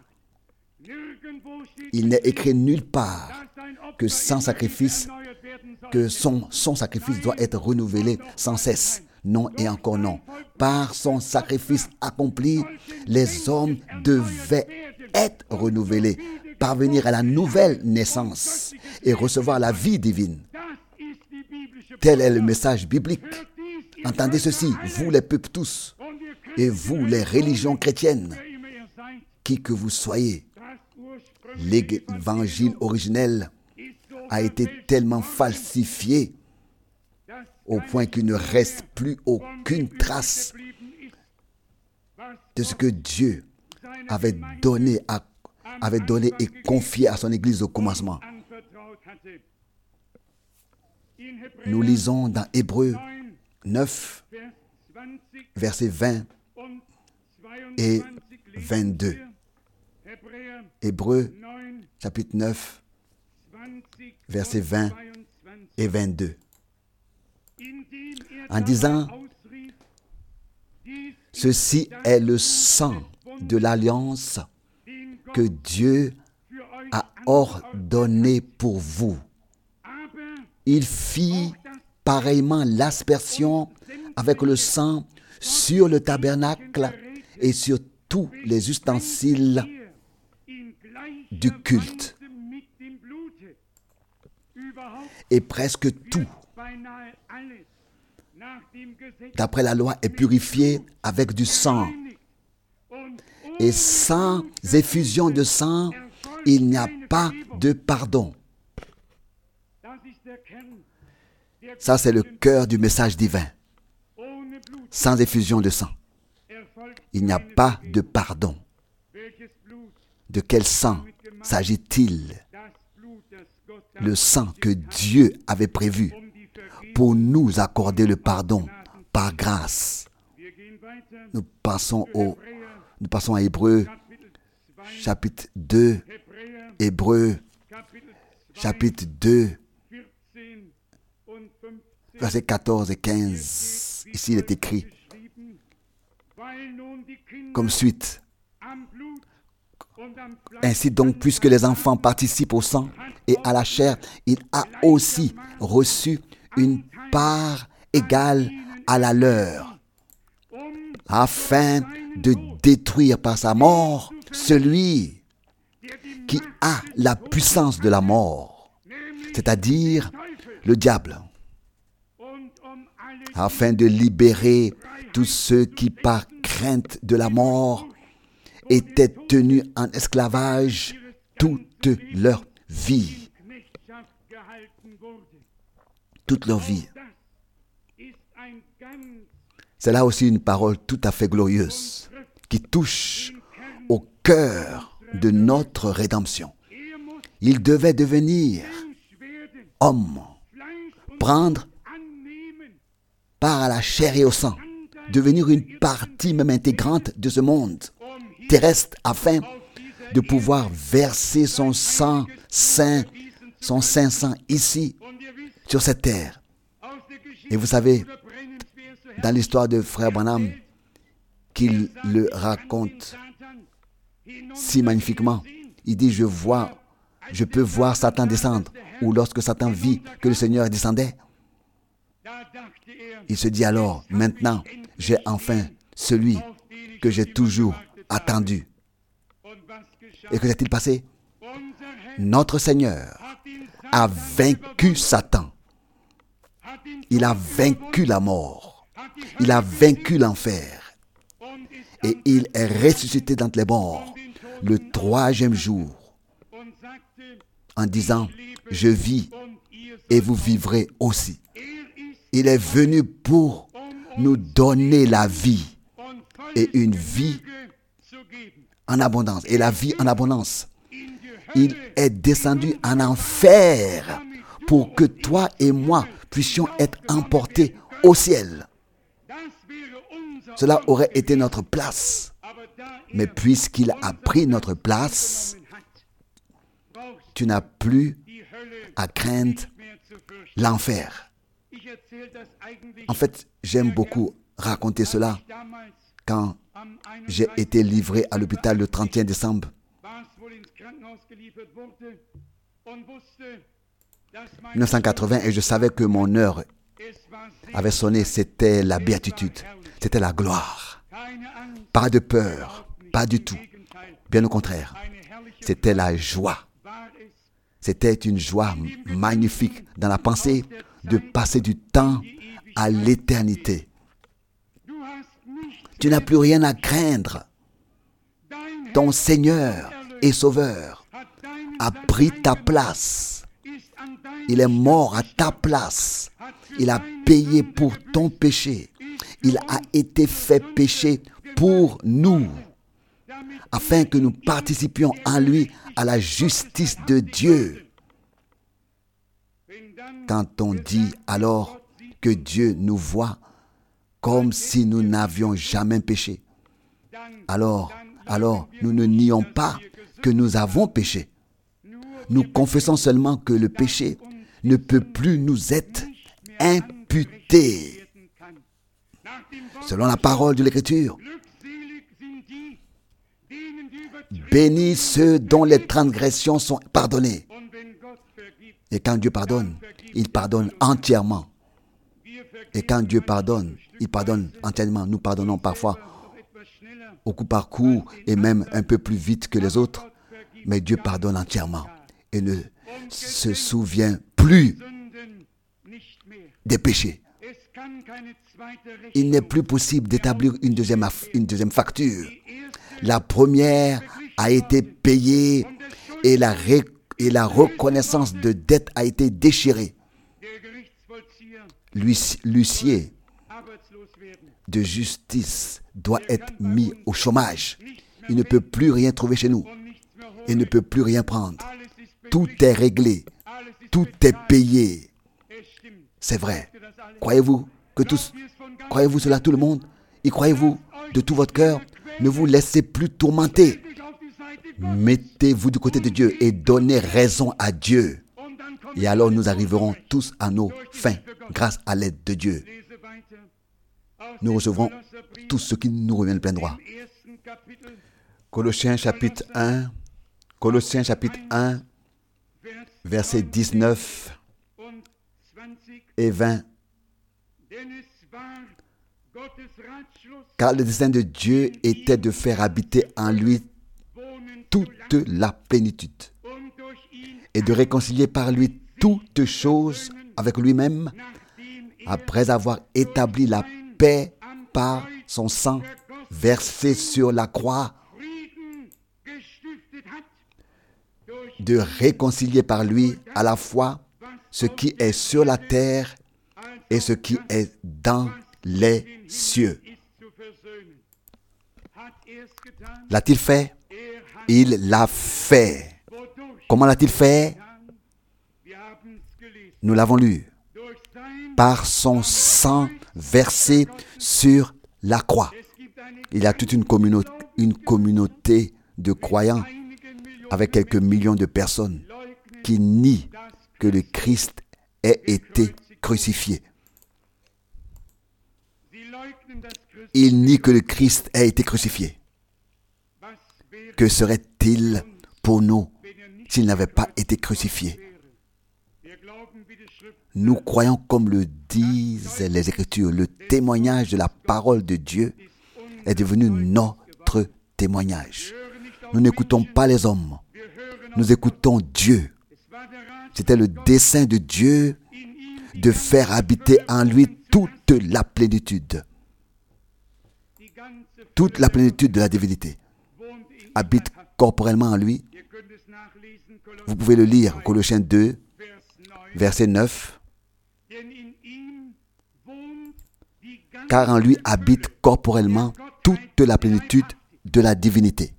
Il n'est écrit nulle part que sans sacrifice, que son, son sacrifice doit être renouvelé sans cesse. Non et encore non. Par son sacrifice accompli, les hommes devaient être renouvelés, parvenir à la nouvelle naissance et recevoir la vie divine. Tel est le message biblique. Entendez ceci, vous les peuples tous, et vous les religions chrétiennes, qui que vous soyez, l'évangile originel a été tellement falsifié au point qu'il ne reste plus aucune trace de ce que Dieu avait donné, à, avait donné et confié à son Église au commencement. Nous lisons dans Hébreux neuf, versets vingt et vingt-deux. Hébreux, chapitre neuf, versets vingt et vingt-deux. En disant, ceci est le sang de l'alliance que Dieu a ordonné pour vous. Il fit pareillement l'aspersion avec le sang sur le tabernacle et sur tous les ustensiles du culte. Et presque tout, d'après la loi, est purifié avec du sang. Et sans effusion de sang, il n'y a pas de pardon. Ça, c'est le cœur du message divin. Sans effusion de sang, il n'y a pas de pardon. De quel sang s'agit-il? Le sang que Dieu avait prévu pour nous accorder le pardon par grâce. Nous passons, au, nous passons à Hébreux, chapitre deux. Hébreux, chapitre deux, versets quatorze et quinze. Ici, il est écrit comme suite. Ainsi donc, puisque les enfants participent au sang et à la chair, il a aussi reçu une part égale à la leur, afin de détruire par sa mort celui qui a la puissance de la mort, c'est-à-dire le diable, afin de libérer tous ceux qui, par crainte de la mort, étaient tenus en esclavage toute leur vie. Toute leur vie. C'est là aussi une parole tout à fait glorieuse qui touche au cœur de notre rédemption. Il devait devenir homme, prendre part à la chair et au sang, devenir une partie même intégrante de ce monde terrestre afin de pouvoir verser son sang saint, son saint sang ici, sur cette terre. Et vous savez, dans l'histoire de Frère Branham, qu'il le raconte si magnifiquement, il dit, je vois, je peux voir Satan descendre. Ou lorsque Satan vit que le Seigneur descendait, il se dit alors, maintenant, j'ai enfin celui que j'ai toujours attendu. Et que s'est-il passé? Notre Seigneur a vaincu Satan. Il a vaincu la mort. Il a vaincu l'enfer. Et il est ressuscité d'entre les morts le troisième jour en disant, je vis et vous vivrez aussi. Il est venu pour nous donner la vie et une vie en abondance. Et la vie en abondance. Il est descendu en enfer pour que toi et moi puissions être emportés au ciel. Cela aurait été notre place. Mais puisqu'il a pris notre place, tu n'as plus à craindre l'enfer. En fait, j'aime beaucoup raconter cela quand j'ai été livré à l'hôpital le trente et un décembre mille neuf cent quatre-vingts et je savais que mon heure avait sonné. C'était la béatitude, c'était la gloire. Pas de peur, pas du tout. Bien au contraire, c'était la joie. C'était une joie magnifique dans la pensée de passer du temps à l'éternité. Tu n'as plus rien à craindre. Ton Seigneur et Sauveur a pris ta place. Il est mort à ta place. Il a payé pour ton péché. Il a été fait péché pour nous, afin que nous participions en lui à la justice de Dieu. Quand on dit alors que Dieu nous voit comme si nous n'avions jamais péché, alors, alors nous ne nions pas que nous avons péché. Nous confessons seulement que le péché ne peut plus nous être imputé. Selon la parole de l'Écriture, bénis ceux dont les transgressions sont pardonnées. Et quand Dieu pardonne, il pardonne entièrement. Et quand Dieu pardonne, il pardonne entièrement. Nous pardonnons parfois au coup par coup et même un peu plus vite que les autres. Mais Dieu pardonne entièrement et ne se souvient plus des péchés. Il n'est plus possible d'établir une deuxième, une deuxième facture. La première a été payée et la, ré, et la reconnaissance de dette a été déchirée. L'huissier de justice doit être mis au chômage. Il ne peut plus rien trouver chez nous. Il ne peut plus rien prendre. Tout est réglé. Tout est payé. C'est vrai. Croyez-vous que tous, croyez-vous cela tout le monde? Y croyez-vous de tout votre cœur? Ne vous laissez plus tourmenter. Mettez-vous du côté de Dieu et donnez raison à Dieu. Et alors nous arriverons tous à nos fins grâce à l'aide de Dieu. Nous recevrons tout ce qui nous revient de plein droit. Colossiens chapitre un, Colossiens chapitre un, versets dix-neuf et vingt. Car le dessein de Dieu était de faire habiter en lui toute la plénitude et de réconcilier par lui toutes choses avec lui-même, après avoir établi la paix par son sang versé sur la croix, de réconcilier par lui à la fois ce qui est sur la terre et ce qui est dans les cieux. L'a-t-il fait? Il l'a fait. Comment l'a-t-il fait? Nous l'avons lu. Par son sang versé sur la croix. Il y a toute une communauté, une communauté de croyants avec quelques millions de personnes qui nient que le Christ ait été crucifié. Ils nient que le Christ ait été crucifié. Que serait-il pour nous s'il n'avait pas été crucifié. Nous croyons, comme le disent les Écritures, le témoignage de la parole de Dieu est devenu notre témoignage. Nous n'écoutons pas les hommes, nous écoutons Dieu. C'était le dessein de Dieu de faire habiter en lui toute la plénitude. Toute la plénitude de la divinité habite corporellement en lui. Vous pouvez le lire, Colossiens deux, verset neuf. Car en lui habite corporellement toute la plénitude de la divinité.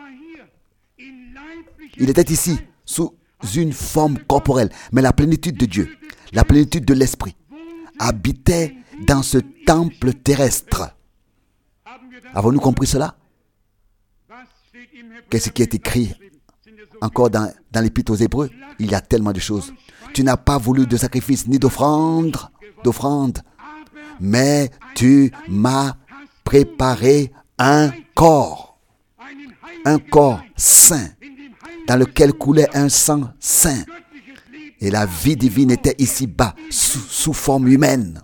Il était ici, sous une forme corporelle, mais la plénitude de Dieu, la plénitude de l'Esprit, habitait dans ce temple terrestre. Avons-nous compris cela? Qu'est-ce qui est écrit encore dans, dans l'Épître aux Hébreux? Il y a tellement de choses. Tu n'as pas voulu de sacrifice ni d'offrande, d'offrande, mais tu m'as préparé un corps, un corps saint, dans lequel coulait un sang saint. Et la vie divine était ici-bas, sous, sous forme humaine.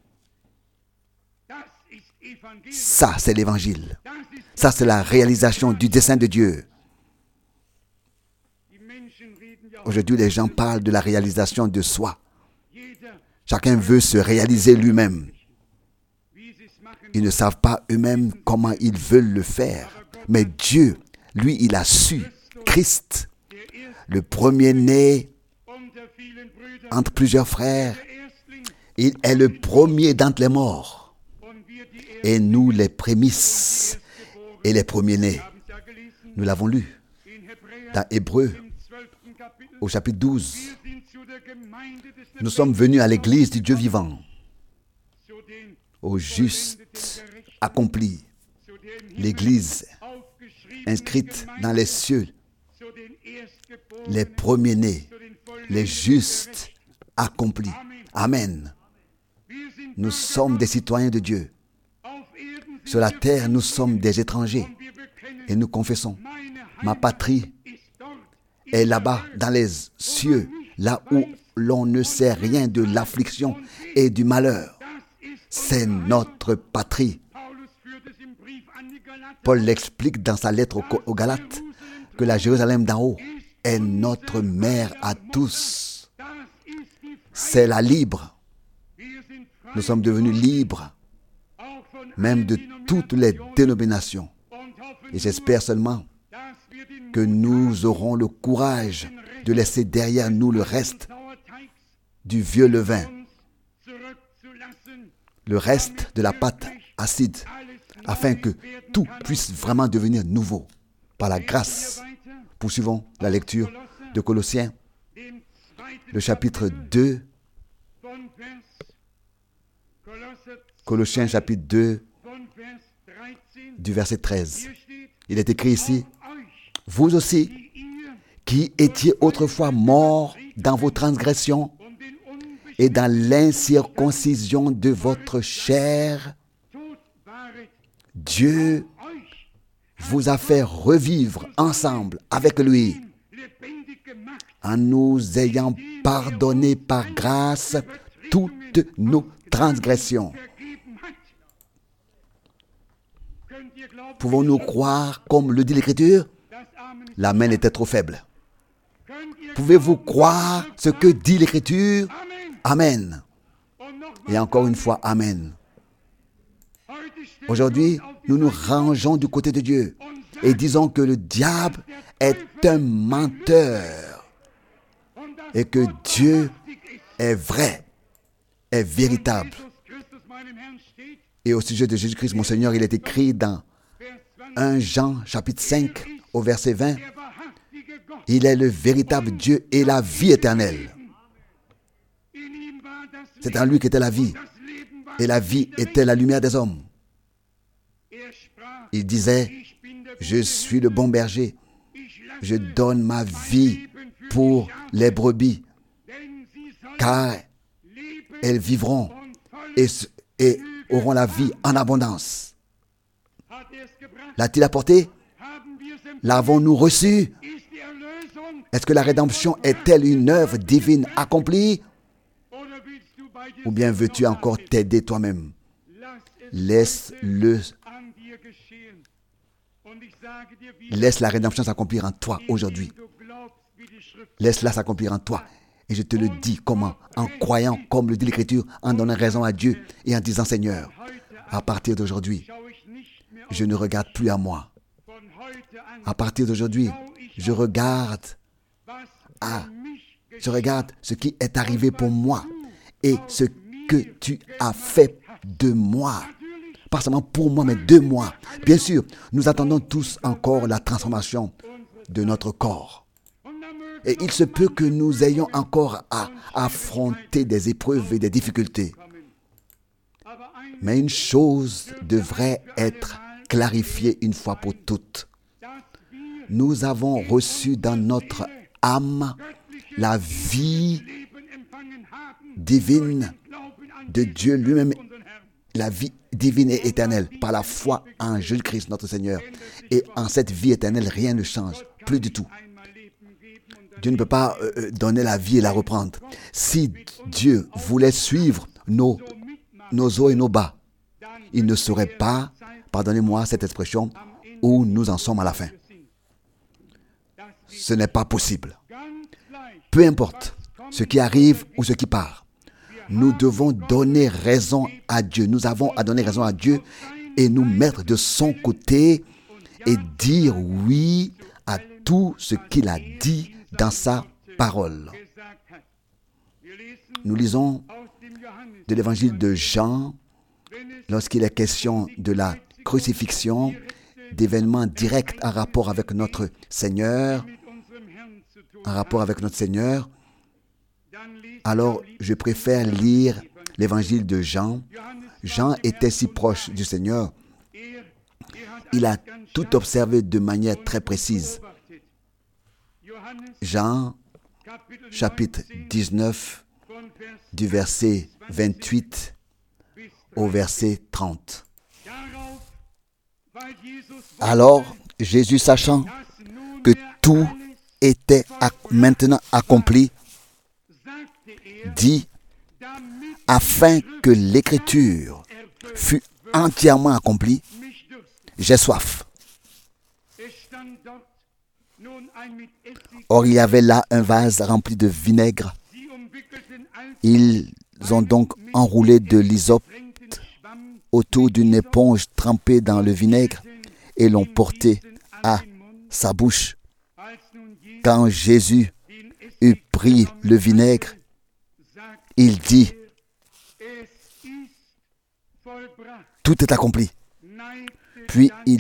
Ça, c'est l'Évangile. Ça, c'est la réalisation du dessein de Dieu. Aujourd'hui, les gens parlent de la réalisation de soi. Chacun veut se réaliser lui-même. Ils ne savent pas eux-mêmes comment ils veulent le faire. Mais Dieu, lui, il a su. Christ, le premier-né entre plusieurs frères, il est le premier d'entre les morts. Et nous, les prémices et les premiers-nés. Nous l'avons lu dans Hébreux, au chapitre douze. Nous sommes venus à l'église du Dieu vivant, au juste accompli, l'église inscrite dans les cieux, les premiers-nés, les justes accomplis. Amen. Nous sommes des citoyens de Dieu. Sur la terre, nous sommes des étrangers. Et nous confessons, ma patrie est là-bas, dans les cieux, là où l'on ne sait rien de l'affliction et du malheur. C'est notre patrie. Paul l'explique dans sa lettre aux Galates, que la Jérusalem d'en haut est notre mère à tous. C'est la libre. Nous sommes devenus libres, même de toutes les dénominations. Et j'espère seulement que nous aurons le courage de laisser derrière nous le reste du vieux levain, le reste de la pâte acide, afin que tout puisse vraiment devenir nouveau par la grâce. Poursuivons la lecture de Colossiens, le chapitre deux. Colossiens chapitre deux, du verset treize. Il est écrit ici, « Vous aussi, qui étiez autrefois morts dans vos transgressions et dans l'incirconcision de votre chair, Dieu vous a fait revivre ensemble avec lui, en nous ayant pardonné par grâce toutes nos transgressions. » Pouvons-nous croire, comme le dit l'Écriture? L'amen était trop faible. Pouvez-vous croire ce que dit l'Écriture? Amen. Et encore une fois, Amen. Aujourd'hui, nous nous rangeons du côté de Dieu et disons que le diable est un menteur et que Dieu est vrai, est véritable. Et au sujet de Jésus-Christ, mon Seigneur, il est écrit dans premier Jean, chapitre cinq, au verset vingt, « Il est le véritable Dieu et la vie éternelle. » C'est en lui qu'était la vie, et la vie était la lumière des hommes. Il disait, « Je suis le bon berger, je donne ma vie pour les brebis, car elles vivront et, et auront la vie en abondance. » L'a-t-il apporté? L'avons-nous reçu? Est-ce que la rédemption est-elle une œuvre divine accomplie? Ou bien veux-tu encore t'aider toi-même? Laisse-le. Laisse la rédemption s'accomplir en toi aujourd'hui. Laisse-la s'accomplir en toi. Et je te le dis comment? En croyant, comme le dit l'Écriture, en donnant raison à Dieu et en disant: Seigneur, à partir d'aujourd'hui, je ne regarde plus à moi. À partir d'aujourd'hui, je regarde à, je regarde ce qui est arrivé pour moi et ce que tu as fait de moi. Pas seulement pour moi, mais de moi. Bien sûr, nous attendons tous encore la transformation de notre corps. Et il se peut que nous ayons encore à affronter des épreuves et des difficultés. Mais une chose devrait être clarifiée une fois pour toutes. Nous avons reçu dans notre âme la vie divine de Dieu lui-même, la vie divine et éternelle, par la foi en Jésus-Christ notre Seigneur. Et en cette vie éternelle, rien ne change, plus du tout. Dieu ne peut pas euh, donner la vie et la reprendre. Si Dieu voulait suivre nos, nos hauts et nos bas, il ne saurait pas, pardonnez-moi cette expression, où nous en sommes à la fin. Ce n'est pas possible. Peu importe ce qui arrive ou ce qui part, nous devons donner raison à Dieu. Nous avons à donner raison à Dieu et nous mettre de son côté et dire oui à tout ce qu'il a dit dans sa parole. Nous lisons de l'évangile de Jean, lorsqu'il est question de la crucifixion, d'événements directs en rapport avec notre Seigneur, en rapport avec notre Seigneur, alors je préfère lire l'évangile de Jean. Jean était si proche du Seigneur. Il a tout observé de manière très précise. Jean, chapitre dix-neuf, du verset vingt-huit au verset trente. Alors, Jésus, sachant que tout était maintenant accompli, dit: afin que l'écriture fût entièrement accomplie, j'ai soif. Or, il y avait là un vase rempli de vinaigre. Ils ont donc enroulé de l'hysope autour d'une éponge trempée dans le vinaigre et l'ont porté à sa bouche. Quand Jésus eut pris le vinaigre, il dit: tout est accompli. Puis il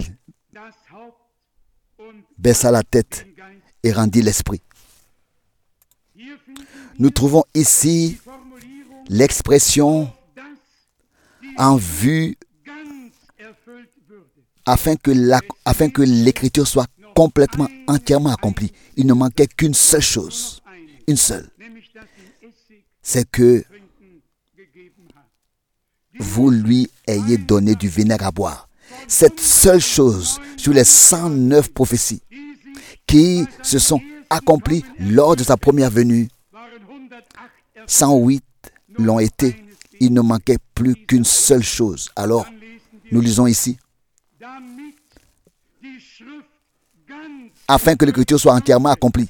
baissa la tête et rendit l'esprit. Nous trouvons ici l'expression en vue afin que, la, afin que l'écriture soit complètement, entièrement accomplie. Il ne manquait qu'une seule chose, une seule. C'est que vous lui ayez donné du vinaigre à boire. Cette seule chose sur les cent neuf prophéties qui se sont accomplies lors de sa première venue, cent huit l'ont été. Il ne manquait plus qu'une seule chose. Alors, nous lisons ici: afin que l'écriture soit entièrement accomplie.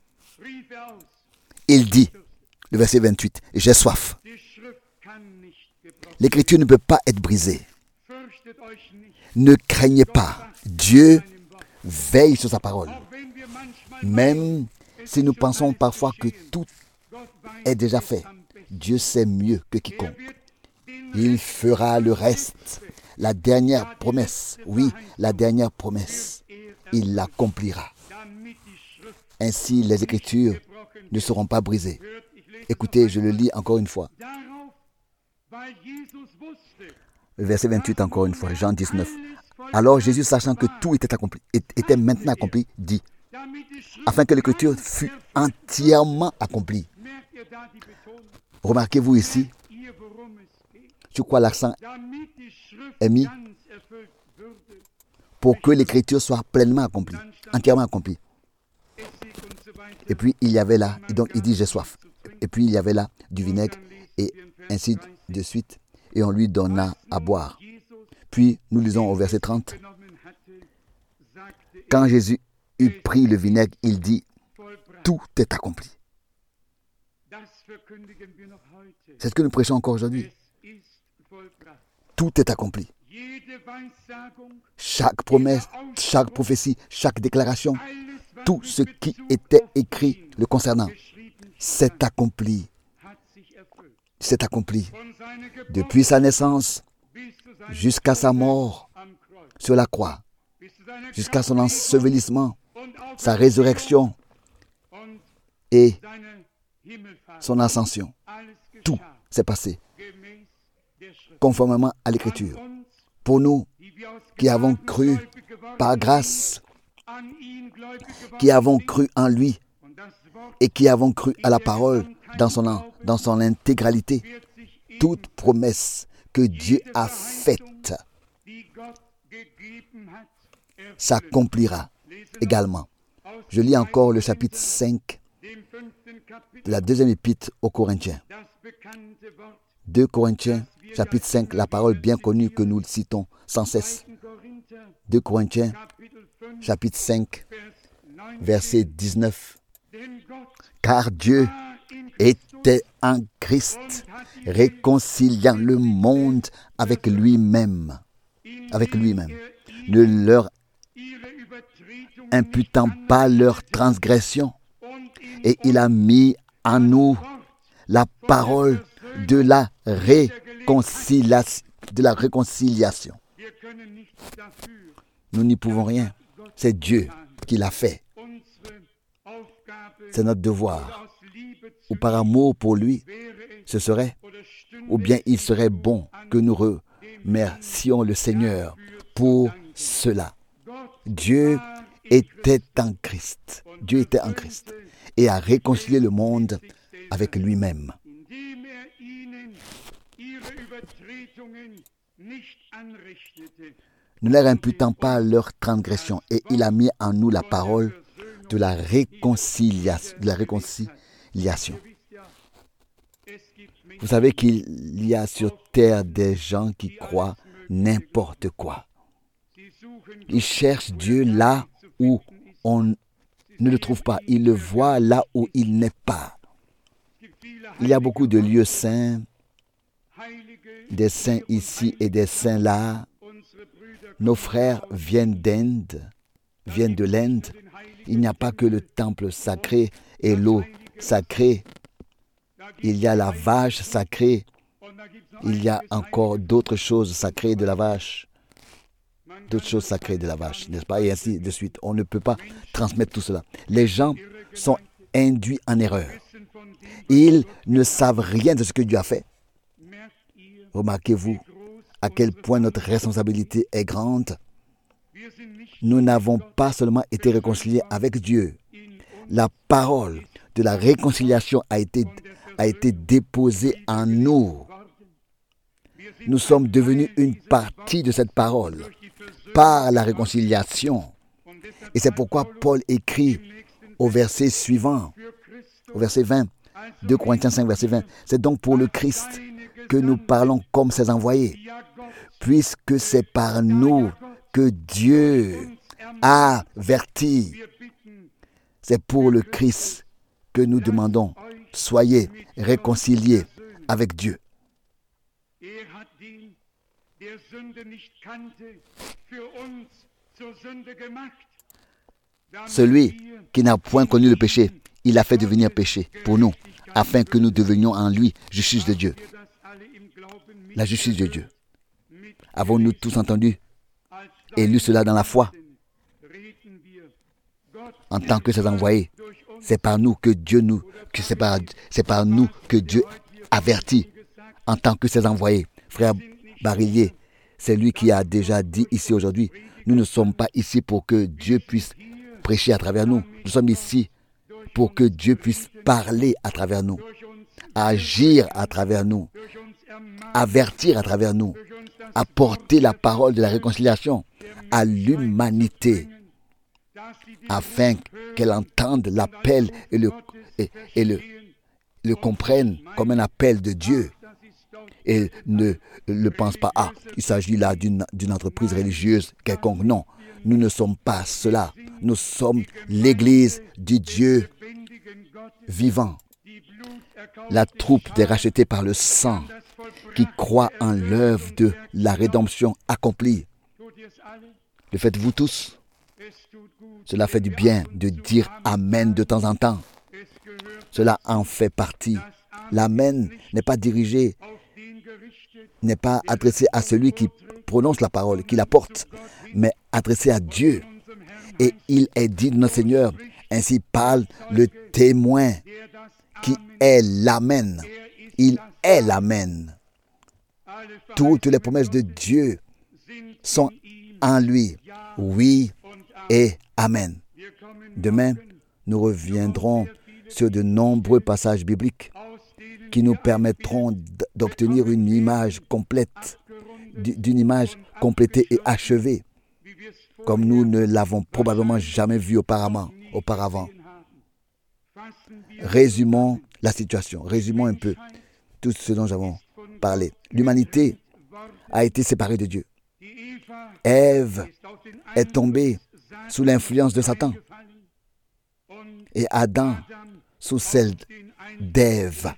Il dit, le verset vingt-huit, j'ai soif. L'écriture ne peut pas être brisée. Ne craignez pas. Dieu veille sur sa parole. Même si nous pensons parfois que tout est déjà fait, Dieu sait mieux que quiconque. Il fera le reste. La dernière promesse, oui, la dernière promesse, il l'accomplira. Ainsi, les Écritures ne seront pas brisées. Écoutez, je le lis encore une fois. Le verset vingt-huit, encore une fois, Jean dix-neuf. Alors Jésus, sachant que tout était accompli, était maintenant accompli, dit, afin que l'écriture fût entièrement accomplie. Remarquez-vous ici sur quoi l'accent est mis? Pour que l'écriture soit pleinement accomplie, entièrement accomplie. Et puis il y avait là, et donc il dit j'ai soif. Et puis il y avait là du vinaigre et ainsi de suite. Et on lui donna à boire. Puis nous lisons au verset trente. Quand Jésus eut pris le vinaigre, il dit tout est accompli. C'est ce que nous prêchons encore aujourd'hui. Tout est accompli. Chaque promesse, chaque prophétie, chaque déclaration, tout ce qui était écrit le concernant, c'est accompli. C'est accompli. Depuis sa naissance jusqu'à sa mort sur la croix, jusqu'à son ensevelissement, sa résurrection et son ascension. Tout s'est passé conformément à l'Écriture. Pour nous qui avons cru par grâce, qui avons cru en lui et qui avons cru à la parole dans son, dans son intégralité, toute promesse que Dieu a faite s'accomplira également. Je lis encore le chapitre cinq de la deuxième épître aux Corinthiens. deux Corinthiens, chapitre cinq, la parole bien connue que nous citons sans cesse. deux Corinthiens, chapitre cinq, verset dix-neuf. Car Dieu était en Christ, réconciliant le monde avec lui-même, avec lui-même, ne leur imputant pas leur transgression, et il a mis en nous la parole de la réconciliation. De la réconciliation. Nous n'y pouvons rien. C'est Dieu qui l'a fait. C'est notre devoir. Ou par amour pour lui, ce serait, ou bien il serait bon que nous remercions le Seigneur pour cela. Dieu était en Christ. Dieu était en Christ et a réconcilié le monde avec lui-même. Ne leur imputant pas leur transgression, et il a mis en nous la parole de la réconciliation. De la réconciliation. Vous savez qu'il y a sur terre des gens qui croient n'importe quoi. Ils cherchent Dieu là où on ne le trouve pas. Ils le voient là où il n'est pas. Il y a beaucoup de lieux saints, des saints ici et des saints là. Nos frères viennent d'Inde, viennent de l'Inde. Il n'y a pas que le temple sacré et l'eau sacrée. Il y a la vache sacrée. Il y a encore d'autres choses sacrées de la vache. D'autres choses sacrées de la vache, n'est-ce pas? Et ainsi de suite. On ne peut pas transmettre tout cela. Les gens sont induits en erreur. Ils ne savent rien de ce que Dieu a fait. Remarquez-vous à quel point notre responsabilité est grande. Nous n'avons pas seulement été réconciliés avec Dieu. La parole de la réconciliation a été, a été déposée en nous. Nous sommes devenus une partie de cette parole par la réconciliation. Et c'est pourquoi Paul écrit au verset suivant, au verset vingt, deux Corinthiens cinq, verset vingt. C'est donc pour le Christ que nous parlons comme ses envoyés, puisque c'est par nous que Dieu a averti. C'est pour le Christ que nous demandons, soyez réconciliés avec Dieu. Celui qui n'a point connu le péché, il l'a fait devenir péché pour nous, afin que nous devenions en lui justice de Dieu. La justice de Dieu. Avons-nous tous entendu et lu cela dans la foi? En tant que ses envoyés, c'est par nous que Dieu nous, que c'est par, c'est par nous que Dieu avertit. En tant que ses envoyés, frère Barillier, c'est lui qui a déjà dit ici aujourd'hui, nous ne sommes pas ici pour que Dieu puisse prêcher à travers nous. Nous sommes ici pour que Dieu puisse parler à travers nous, agir à travers nous, avertir à travers nous, apporter la parole de la réconciliation à l'humanité. afin qu'elle entende l'appel et le, et, et le, le comprenne comme un appel de Dieu. Et ne ne pense pas, ah, il s'agit là d'une, d'une entreprise religieuse quelconque. Non, nous ne sommes pas cela. Nous sommes l'Église du Dieu vivant, la troupe des rachetés par le sang, qui croit en l'œuvre de la rédemption accomplie. Le faites-vous tous? Cela fait du bien de dire Amen de temps en temps. Cela en fait partie. L'Amen n'est pas dirigé, n'est pas adressé à celui qui prononce la parole, qui la porte, mais adressé à Dieu. Et il est dit de notre Seigneur, ainsi parle le témoin qui est l'Amen. Il est l'Amen. Toutes les promesses de Dieu sont en lui. Oui et Amen. Demain, nous reviendrons sur de nombreux passages bibliques qui nous permettront d'obtenir une image complète, d'une image complétée et achevée, comme nous ne l'avons probablement jamais vu auparavant. auparavant. Résumons la situation, résumons un peu tout ce dont nous avons parlé. L'humanité a été séparée de Dieu. Ève est tombée sous l'influence de Satan et Adam sous celle d'Ève.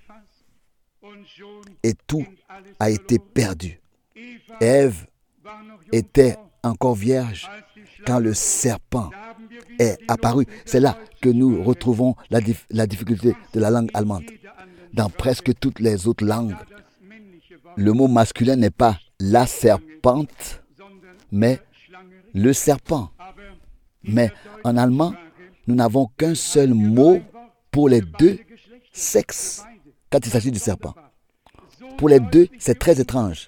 Et tout a été perdu. Ève était encore vierge quand le serpent est apparu. C'est là que nous retrouvons la, dif- la difficulté de la langue allemande. Dans presque toutes les autres langues, le mot masculin n'est pas la serpente, mais le serpent. Mais en allemand, nous n'avons qu'un seul mot pour les deux sexes quand il s'agit du serpent. Pour les deux, c'est très étrange.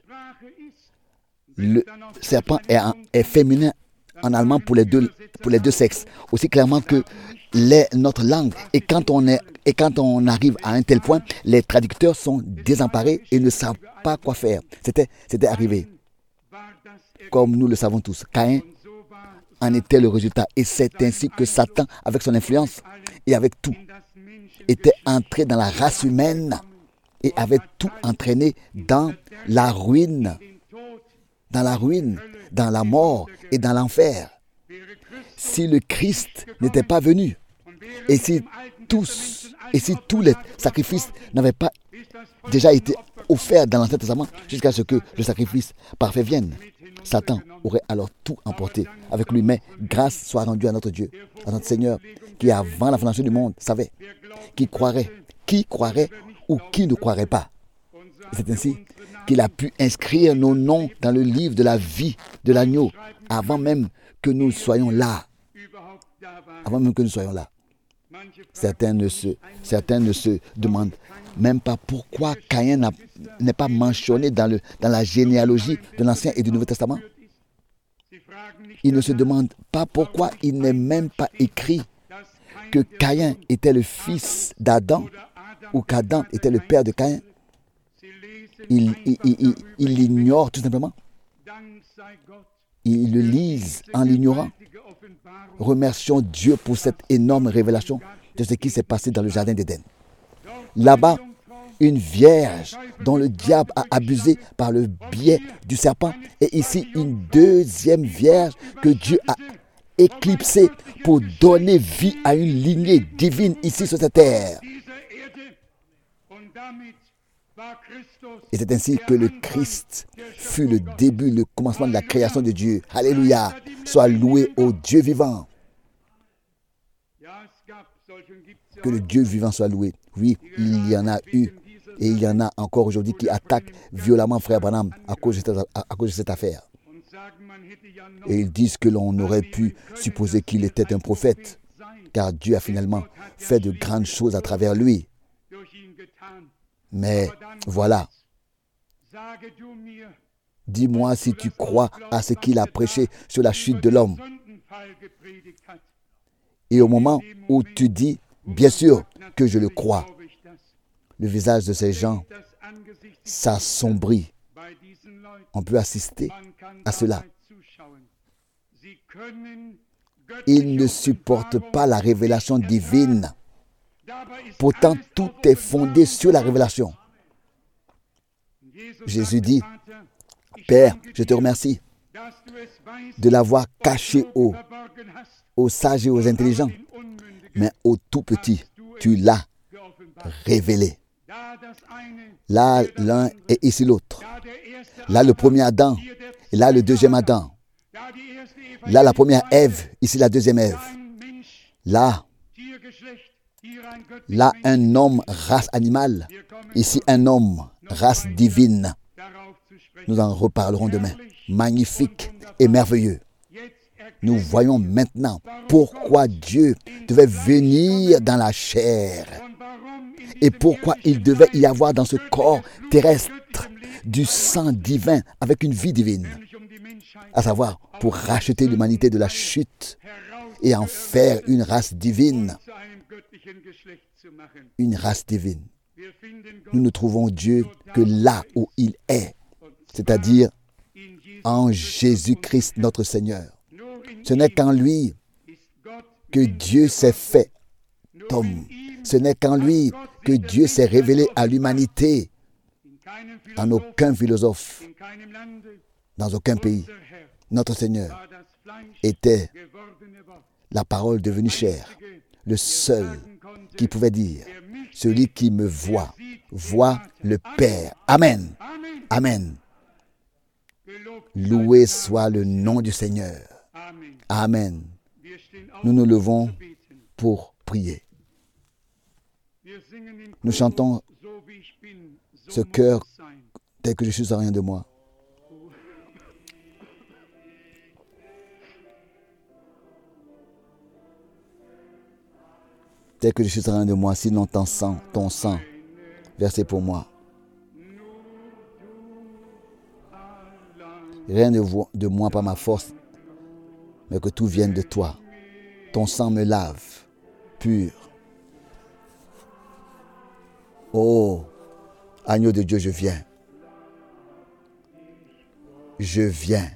Le serpent est, en, est féminin en allemand pour les deux, pour les deux sexes, aussi clairement que les, notre langue. Et quand, on est, et quand on arrive à un tel point, les traducteurs sont désemparés et ne savent pas quoi faire. C'était, c'était arrivé. Comme nous le savons tous, Caïn en était le résultat. Et c'est ainsi que Satan, avec son influence et avec tout, était entré dans la race humaine et avait tout entraîné dans la ruine, dans la ruine, dans la mort et dans l'enfer. Si le Christ n'était pas venu, et si tous, et si tous les sacrifices n'avaient pas déjà été offerts dans l'Ancien Testament, jusqu'à ce que le sacrifice parfait vienne, Satan aurait alors tout emporté avec lui. Mais grâce soit rendue à notre Dieu, à notre Seigneur, qui avant la fondation du monde savait, qui croirait, qui croirait ou qui ne croirait pas. C'est ainsi qu'il a pu inscrire nos noms dans le livre de la vie de l'agneau, avant même que nous soyons là. Avant même que nous soyons là. Certains ne se, certains ne se demandent même pas pourquoi Caïn n'a, n'est pas mentionné dans, le, dans la généalogie de l'Ancien et du Nouveau Testament. Ils ne se demandent pas pourquoi il n'est même pas écrit que Caïn était le fils d'Adam ou qu'Adam était le père de Caïn. Ils il, il, il, il l'ignorent tout simplement. Ils le lisent en l'ignorant. Remercions Dieu pour cette énorme révélation de ce qui s'est passé dans le jardin d'Éden. Là-bas, une vierge dont le diable a abusé par le biais du serpent. Et ici, une deuxième vierge que Dieu a éclipsée pour donner vie à une lignée divine ici sur cette terre. Et c'est ainsi que le Christ fut le début, le commencement de la création de Dieu. Alléluia! Sois loué au Dieu vivant. Que le Dieu vivant soit loué. Oui, il y en a eu et il y en a encore aujourd'hui qui attaquent violemment Frère Branham à cause de cette, à, à cause de cette affaire. Et ils disent que l'on aurait pu supposer qu'il était un prophète, car Dieu a finalement fait de grandes choses à travers lui. Mais voilà, dis-moi si tu crois à ce qu'il a prêché sur la chute de l'homme. Et au moment où tu dis, bien sûr que je le crois, le visage de ces gens s'assombrit. On peut assister à cela. ils ne supportent pas la révélation divine. Pourtant, tout est fondé sur la révélation. Jésus dit, Père, je te remercie de l'avoir caché aux, aux sages et aux intelligents, mais aux tout petits, tu l'as révélé. Là, l'un et ici l'autre. Là, le premier Adam, et là, le deuxième Adam. Là, la première Ève, ici la deuxième Ève. Là, là, un homme, race animale. Ici, un homme, race divine. Nous en reparlerons demain. Magnifique et merveilleux. Nous voyons maintenant pourquoi Dieu devait venir dans la chair et pourquoi il devait y avoir dans ce corps terrestre du sang divin avec une vie divine, à savoir pour racheter l'humanité de la chute et en faire une race divine. Une race divine. Nous ne trouvons Dieu que là où il est, c'est-à-dire en Jésus-Christ notre Seigneur. Ce n'est qu'en lui que Dieu s'est fait homme. Ce n'est qu'en lui que Dieu s'est révélé à l'humanité. En aucun philosophe, dans aucun pays, notre Seigneur était la parole devenue chair. Le seul qui pouvait dire, celui qui me voit, voit le Père. Amen. Amen. Loué soit le nom du Seigneur. Amen. Nous nous levons pour prier. Nous chantons ce cœur tel que je suis sans rien de moi. Tel que je suis sans rien de moi, sinon ton sang, ton sang versé pour moi. Rien ne vient de moi par ma force, mais que tout vienne de toi. Ton sang me lave, pur. Oh, agneau de Dieu, je viens. Je viens.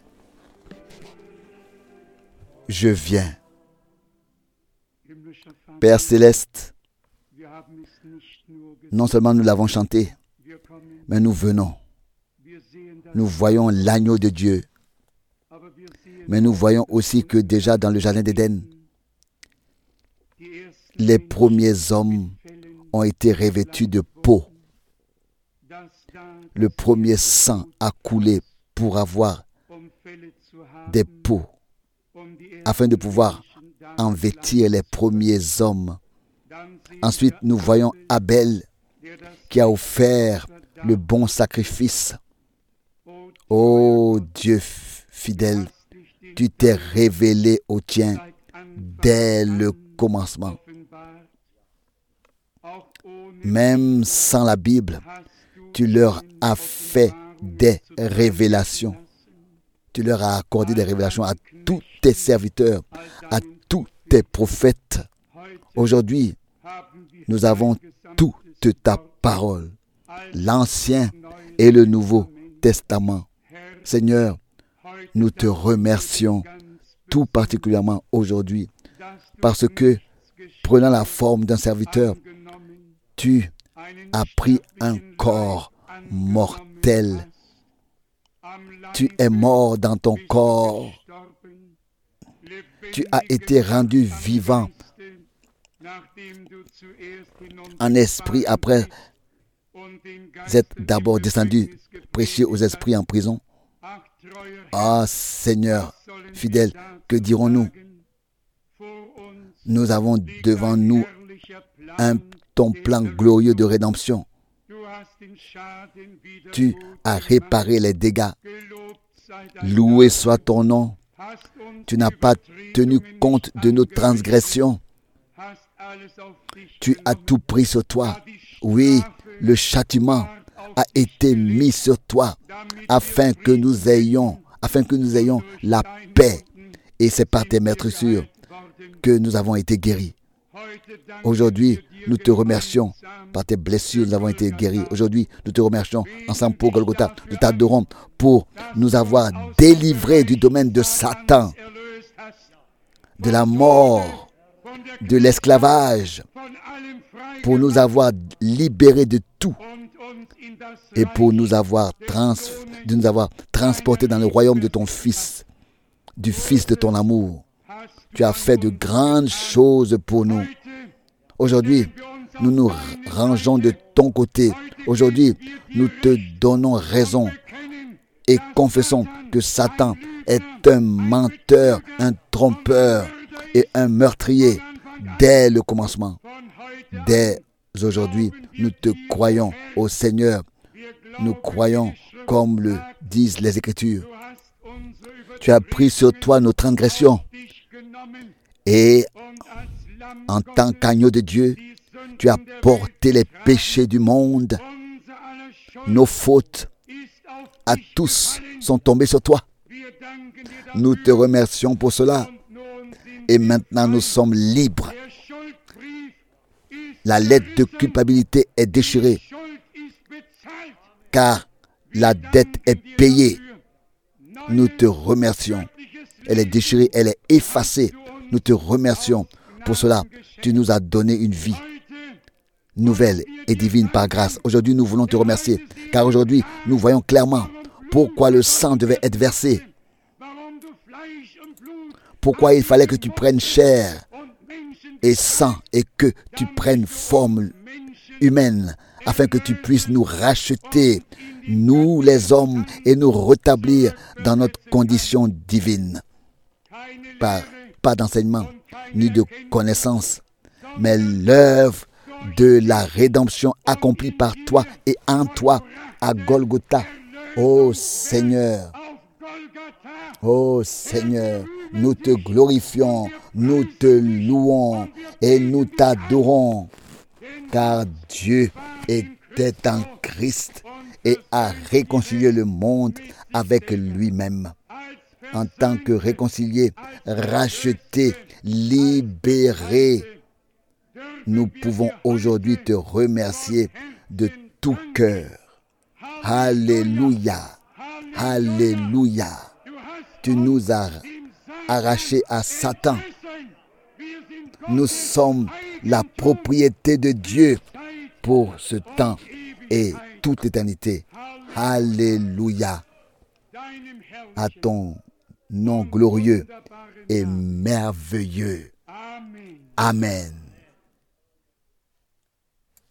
Je viens. Père céleste, non seulement nous l'avons chanté, mais nous venons. Nous voyons l'agneau de Dieu. Mais nous voyons aussi que déjà dans le jardin d'Éden, les premiers hommes ont été revêtus de peau. Le premier sang a coulé pour avoir des peaux, afin de pouvoir en vêtir les premiers hommes. Ensuite, nous voyons Abel qui a offert le bon sacrifice. Ô Dieu fidèle, tu t'es révélé aux tiens dès le commencement. Même sans la Bible, tu leur as fait des révélations. Tu leur as accordé des révélations à tous tes serviteurs, à tous tes prophètes. Aujourd'hui, nous avons toute ta parole, l'Ancien et le Nouveau Testament. Seigneur, nous te remercions tout particulièrement aujourd'hui parce que, prenant la forme d'un serviteur, tu as pris un corps mortel. Tu es mort dans ton corps. Tu as été rendu vivant en esprit après être d'abord descendu prêcher aux esprits en prison. Ah Seigneur, fidèle, que dirons-nous? Nous avons devant nous un, ton plan glorieux de rédemption. Tu as réparé les dégâts. Loué soit ton nom. Tu n'as pas tenu compte de nos transgressions. Tu as tout pris sur toi. Oui, le châtiment a été mis sur toi afin que nous ayons, afin que nous ayons la paix. Et c'est par tes meurtrissures que nous avons été guéris. Aujourd'hui, nous te remercions. Par tes blessures, nous avons été guéris. Aujourd'hui, nous te remercions ensemble pour Golgotha. Nous t'adorons pour nous avoir délivrés du domaine de Satan. de la mort, de l'esclavage, pour nous avoir libérés de tout et pour nous avoir, trans, de nous avoir transportés dans le royaume de ton Fils, du Fils de ton amour. Tu as fait de grandes choses pour nous. Aujourd'hui, nous nous rangeons de ton côté. Aujourd'hui, nous te donnons raison et confessons que Satan est un menteur, un trompeur et un meurtrier dès le commencement. Dès aujourd'hui, nous te croyons au Seigneur. Nous croyons comme le disent les Écritures. Tu as pris sur toi nos transgressions et en tant qu'agneau de Dieu, tu as porté les péchés du monde. Nos fautes à tous sont tombées sur toi. Nous te remercions pour cela. Et maintenant, nous sommes libres. La lettre de culpabilité est déchirée, car la dette est payée. Nous te remercions. Elle est déchirée, elle est effacée. Nous te remercions pour cela. Tu nous as donné une vie nouvelle et divine par grâce. Aujourd'hui, nous voulons te remercier, car aujourd'hui, nous voyons clairement pourquoi le sang devait être versé. Pourquoi il fallait que tu prennes chair et sang et que tu prennes forme humaine afin que tu puisses nous racheter, nous les hommes, et nous rétablir dans notre condition divine. Pas, pas d'enseignement ni de connaissance, mais l'œuvre de la rédemption accomplie par toi et en toi à Golgotha. Ô Seigneur, ô Seigneur, nous te glorifions, nous te louons et nous t'adorons, car Dieu était en Christ et a réconcilié le monde avec lui-même. En tant que réconcilié, racheté, libéré, nous pouvons aujourd'hui te remercier de tout cœur. Alléluia, alléluia. Tu nous as arrachés à Satan. Nous sommes la propriété de Dieu pour ce temps et toute éternité. Alléluia. À ton nom glorieux et merveilleux. Amen.